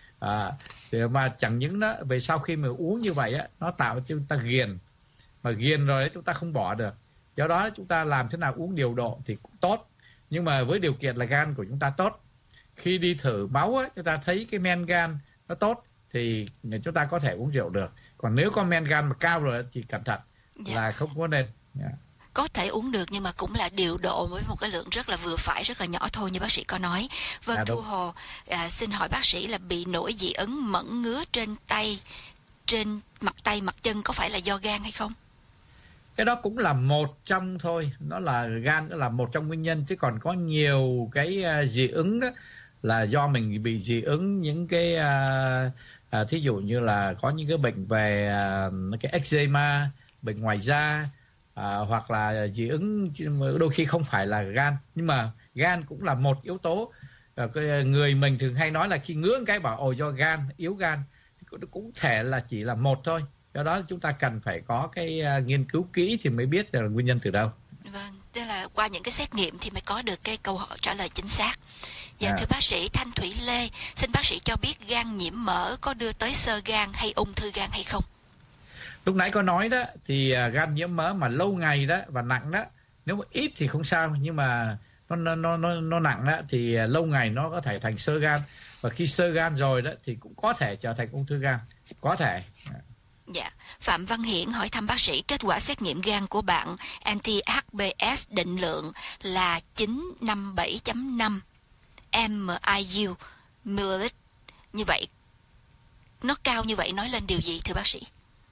Mà chẳng những đó, về sau khi mà uống như vậy nó tạo cho chúng ta ghiền, mà ghiền rồi chúng ta không bỏ được. Do đó chúng ta làm thế nào uống điều độ thì cũng tốt, nhưng mà với điều kiện là gan của chúng ta tốt. Khi đi thử máu chúng ta thấy cái men gan nó tốt thì chúng ta có thể uống rượu được. Còn nếu có men gan mà cao rồi thì cẩn thận, là không có nên. Có thể uống được nhưng mà cũng là điều độ với một cái lượng rất là vừa phải, rất là nhỏ thôi như bác sĩ có nói. Vâng, Thu Hồ xin hỏi bác sĩ là bị nổi dị ứng mẩn ngứa trên tay, trên mặt tay, mặt chân có phải là do gan hay không? Cái đó cũng là một trong thôi, nó là gan là một trong nguyên nhân, chứ còn có nhiều cái dị ứng đó là do mình bị dị ứng những cái thí dụ như là có những cái bệnh về cái eczema, bệnh ngoài da, hoặc là dị ứng đôi khi không phải là gan, nhưng mà gan cũng là một yếu tố. Người mình thường hay nói là khi ngứa cái bảo do gan, yếu gan, thì cũng thể là chỉ là một thôi. Do đó chúng ta cần phải có cái nghiên cứu kỹ thì mới biết là nguyên nhân từ đâu. Vâng, tức là qua những cái xét nghiệm thì mới có được cái câu hỏi trả lời chính xác. Dạ, thưa bác sĩ, Thanh Thủy Lê, xin bác sĩ cho biết gan nhiễm mỡ có đưa tới xơ gan hay ung thư gan hay không? Lúc nãy có nói đó, thì gan nhiễm mỡ mà lâu ngày đó và nặng đó, nếu mà ít thì không sao, nhưng mà nó nặng đó thì lâu ngày nó có thể thành xơ gan, và khi xơ gan rồi đó thì cũng có thể trở thành ung thư gan, có thể. Dạ, Phạm Văn Hiển hỏi thăm bác sĩ kết quả xét nghiệm gan của bạn anti-HBs định lượng là 957.5 MIU ml. Như vậy nó cao như vậy nói lên điều gì thưa bác sĩ?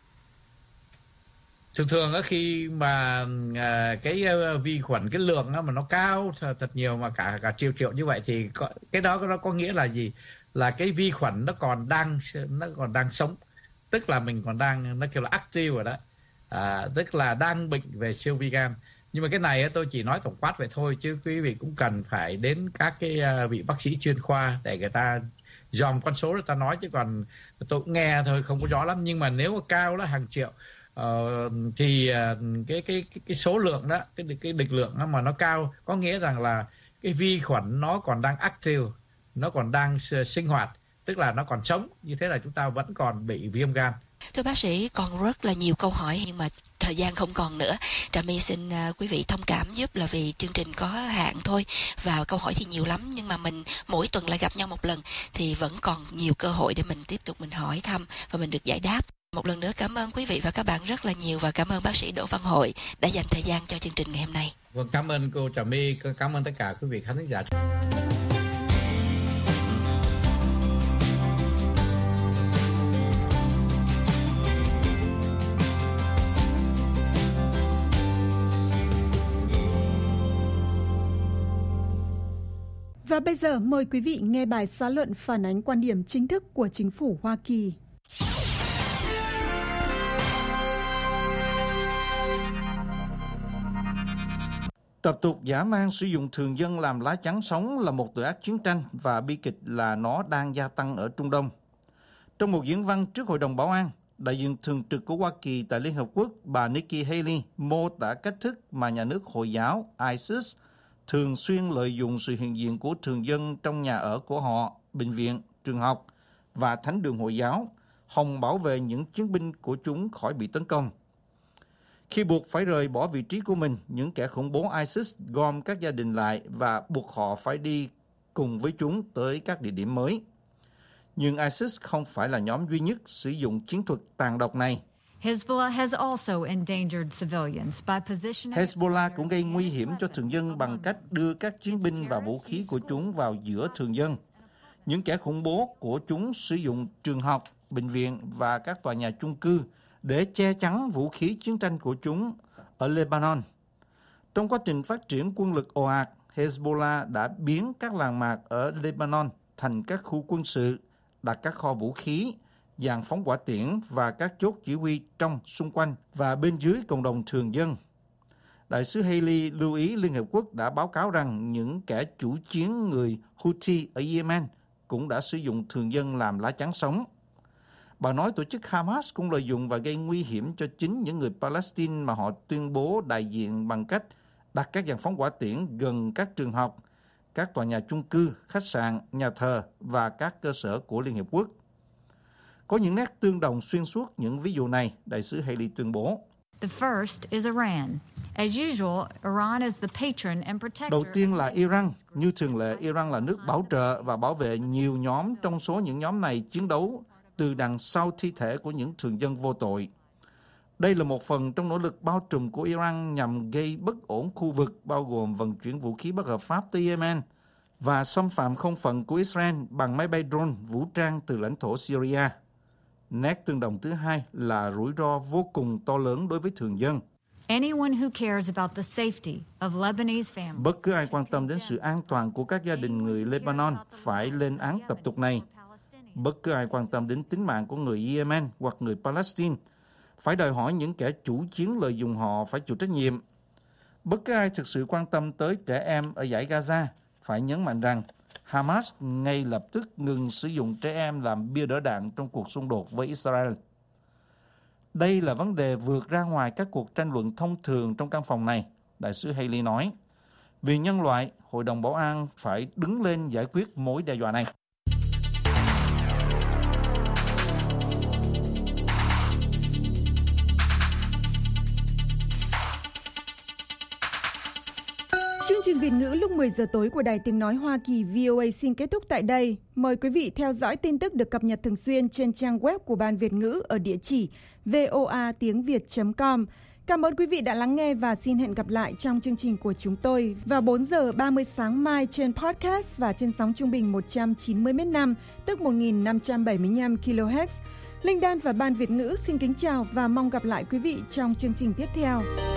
Thường khi mà cái vi khuẩn, cái lượng mà nó cao thật nhiều mà cả triệu như vậy thì cái đó nó có nghĩa là gì? Là cái vi khuẩn nó còn đang sống, tức là mình còn đang, nó kêu là active rồi đó, tức là đang bệnh về siêu vi gan. Nhưng mà cái này tôi chỉ nói tổng quát vậy thôi, chứ quý vị cũng cần phải đến các cái vị bác sĩ chuyên khoa để người ta dòm con số người ta nói, chứ còn tôi cũng nghe thôi không có rõ lắm. Nhưng mà nếu mà cao đó hàng triệu thì cái số lượng đó, cái lực lượng đó mà nó cao, có nghĩa rằng là cái vi khuẩn nó còn đang active, nó còn đang sinh hoạt, tức là nó còn sống. Như thế là chúng ta vẫn còn bị viêm gan. Thưa bác sĩ, còn rất là nhiều câu hỏi nhưng mà thời gian không còn nữa. Trà My xin quý vị thông cảm giúp, là vì chương trình có hạn thôi, và câu hỏi thì nhiều lắm, nhưng mà mình mỗi tuần lại gặp nhau một lần thì vẫn còn nhiều cơ hội để mình tiếp tục mình hỏi thăm và mình được giải đáp. Một lần nữa cảm ơn quý vị và các bạn rất là nhiều, và cảm ơn bác sĩ Đỗ Văn Hội đã dành thời gian cho chương trình ngày hôm nay. Vâng, cảm ơn cô Trà My, cảm ơn tất cả quý vị khán giả. Và bây giờ mời quý vị nghe bài xã luận phản ánh quan điểm chính thức của chính phủ Hoa Kỳ. Tập tục dã man sử dụng thường dân làm lá chắn sống là một tội ác chiến tranh, và bi kịch là nó đang gia tăng ở Trung Đông. Trong một diễn văn trước Hội đồng Bảo an, đại diện thường trực của Hoa Kỳ tại Liên Hợp Quốc, bà Nikki Haley mô tả cách thức mà nhà nước Hồi giáo ISIS thường xuyên lợi dụng sự hiện diện của thường dân trong nhà ở của họ, bệnh viện, trường học và thánh đường Hồi giáo, hòng bảo vệ những chiến binh của chúng khỏi bị tấn công. Khi buộc phải rời bỏ vị trí của mình, những kẻ khủng bố ISIS gom các gia đình lại và buộc họ phải đi cùng với chúng tới các địa điểm mới. Nhưng ISIS không phải là nhóm duy nhất sử dụng chiến thuật tàn độc này. Hezbollah cũng gây nguy hiểm cho thường dân bằng cách đưa các chiến binh và vũ khí của chúng vào giữa thường dân. Những kẻ khủng bố của chúng sử dụng trường học, bệnh viện và các tòa nhà chung cư để che chắn vũ khí chiến tranh của chúng ở Lebanon. Trong quá trình phát triển quân lực ồ ạt, Hezbollah đã biến các làng mạc ở Lebanon thành các khu quân sự, đặt các kho vũ khí, dàn phóng hỏa tiễn và các chốt chỉ huy trong, xung quanh và bên dưới cộng đồng thường dân. Đại sứ Haley lưu ý Liên Hợp Quốc đã báo cáo rằng những kẻ chủ chiến người Houthi ở Yemen cũng đã sử dụng thường dân làm lá chắn sống. Bà nói tổ chức Hamas cũng lợi dụng và gây nguy hiểm cho chính những người Palestine mà họ tuyên bố đại diện bằng cách đặt các dàn phóng hỏa tiễn gần các trường học, các tòa nhà chung cư, khách sạn, nhà thờ và các cơ sở của Liên Hợp Quốc. Có những nét tương đồng xuyên suốt những ví dụ này, đại sứ Haley tuyên bố. Đầu tiên là Iran. Như thường lệ, Iran là nước bảo trợ và bảo vệ nhiều nhóm trong số những nhóm này chiến đấu từ đằng sau thi thể của những thường dân vô tội. Đây là một phần trong nỗ lực bao trùm của Iran nhằm gây bất ổn khu vực, bao gồm vận chuyển vũ khí bất hợp pháp tới Yemen và xâm phạm không phận của Israel bằng máy bay drone vũ trang từ lãnh thổ Syria. Nét tương đồng thứ hai là rủi ro vô cùng to lớn đối với thường dân. Bất cứ ai quan tâm đến sự an toàn của các gia đình người Lebanon phải lên án tập tục này. Bất cứ ai quan tâm đến tính mạng của người Yemen hoặc người Palestine phải đòi hỏi những kẻ chủ chiến lợi dụng họ phải chịu trách nhiệm. Bất cứ ai thực sự quan tâm tới trẻ em ở dải Gaza phải nhấn mạnh rằng Hamas ngay lập tức ngừng sử dụng trẻ em làm bia đỡ đạn trong cuộc xung đột với Israel. Đây là vấn đề vượt ra ngoài các cuộc tranh luận thông thường trong căn phòng này, đại sứ Haley nói. Vì nhân loại, Hội đồng Bảo an phải đứng lên giải quyết mối đe dọa này. Chương trình Việt ngữ lúc 10 giờ tối của Đài Tiếng Nói Hoa Kỳ VOA xin kết thúc tại đây. Mời quý vị theo dõi tin tức được cập nhật thường xuyên trên trang web của Ban Việt ngữ ở địa chỉ voatiếngviet.com. Cảm ơn quý vị đã lắng nghe và xin hẹn gặp lại trong chương trình của chúng tôi vào 4 giờ 30 sáng mai trên podcast và trên sóng trung bình 190 m/5, tức 1575 kHz. Linh Đan và Ban Việt ngữ xin kính chào và mong gặp lại quý vị trong chương trình tiếp theo.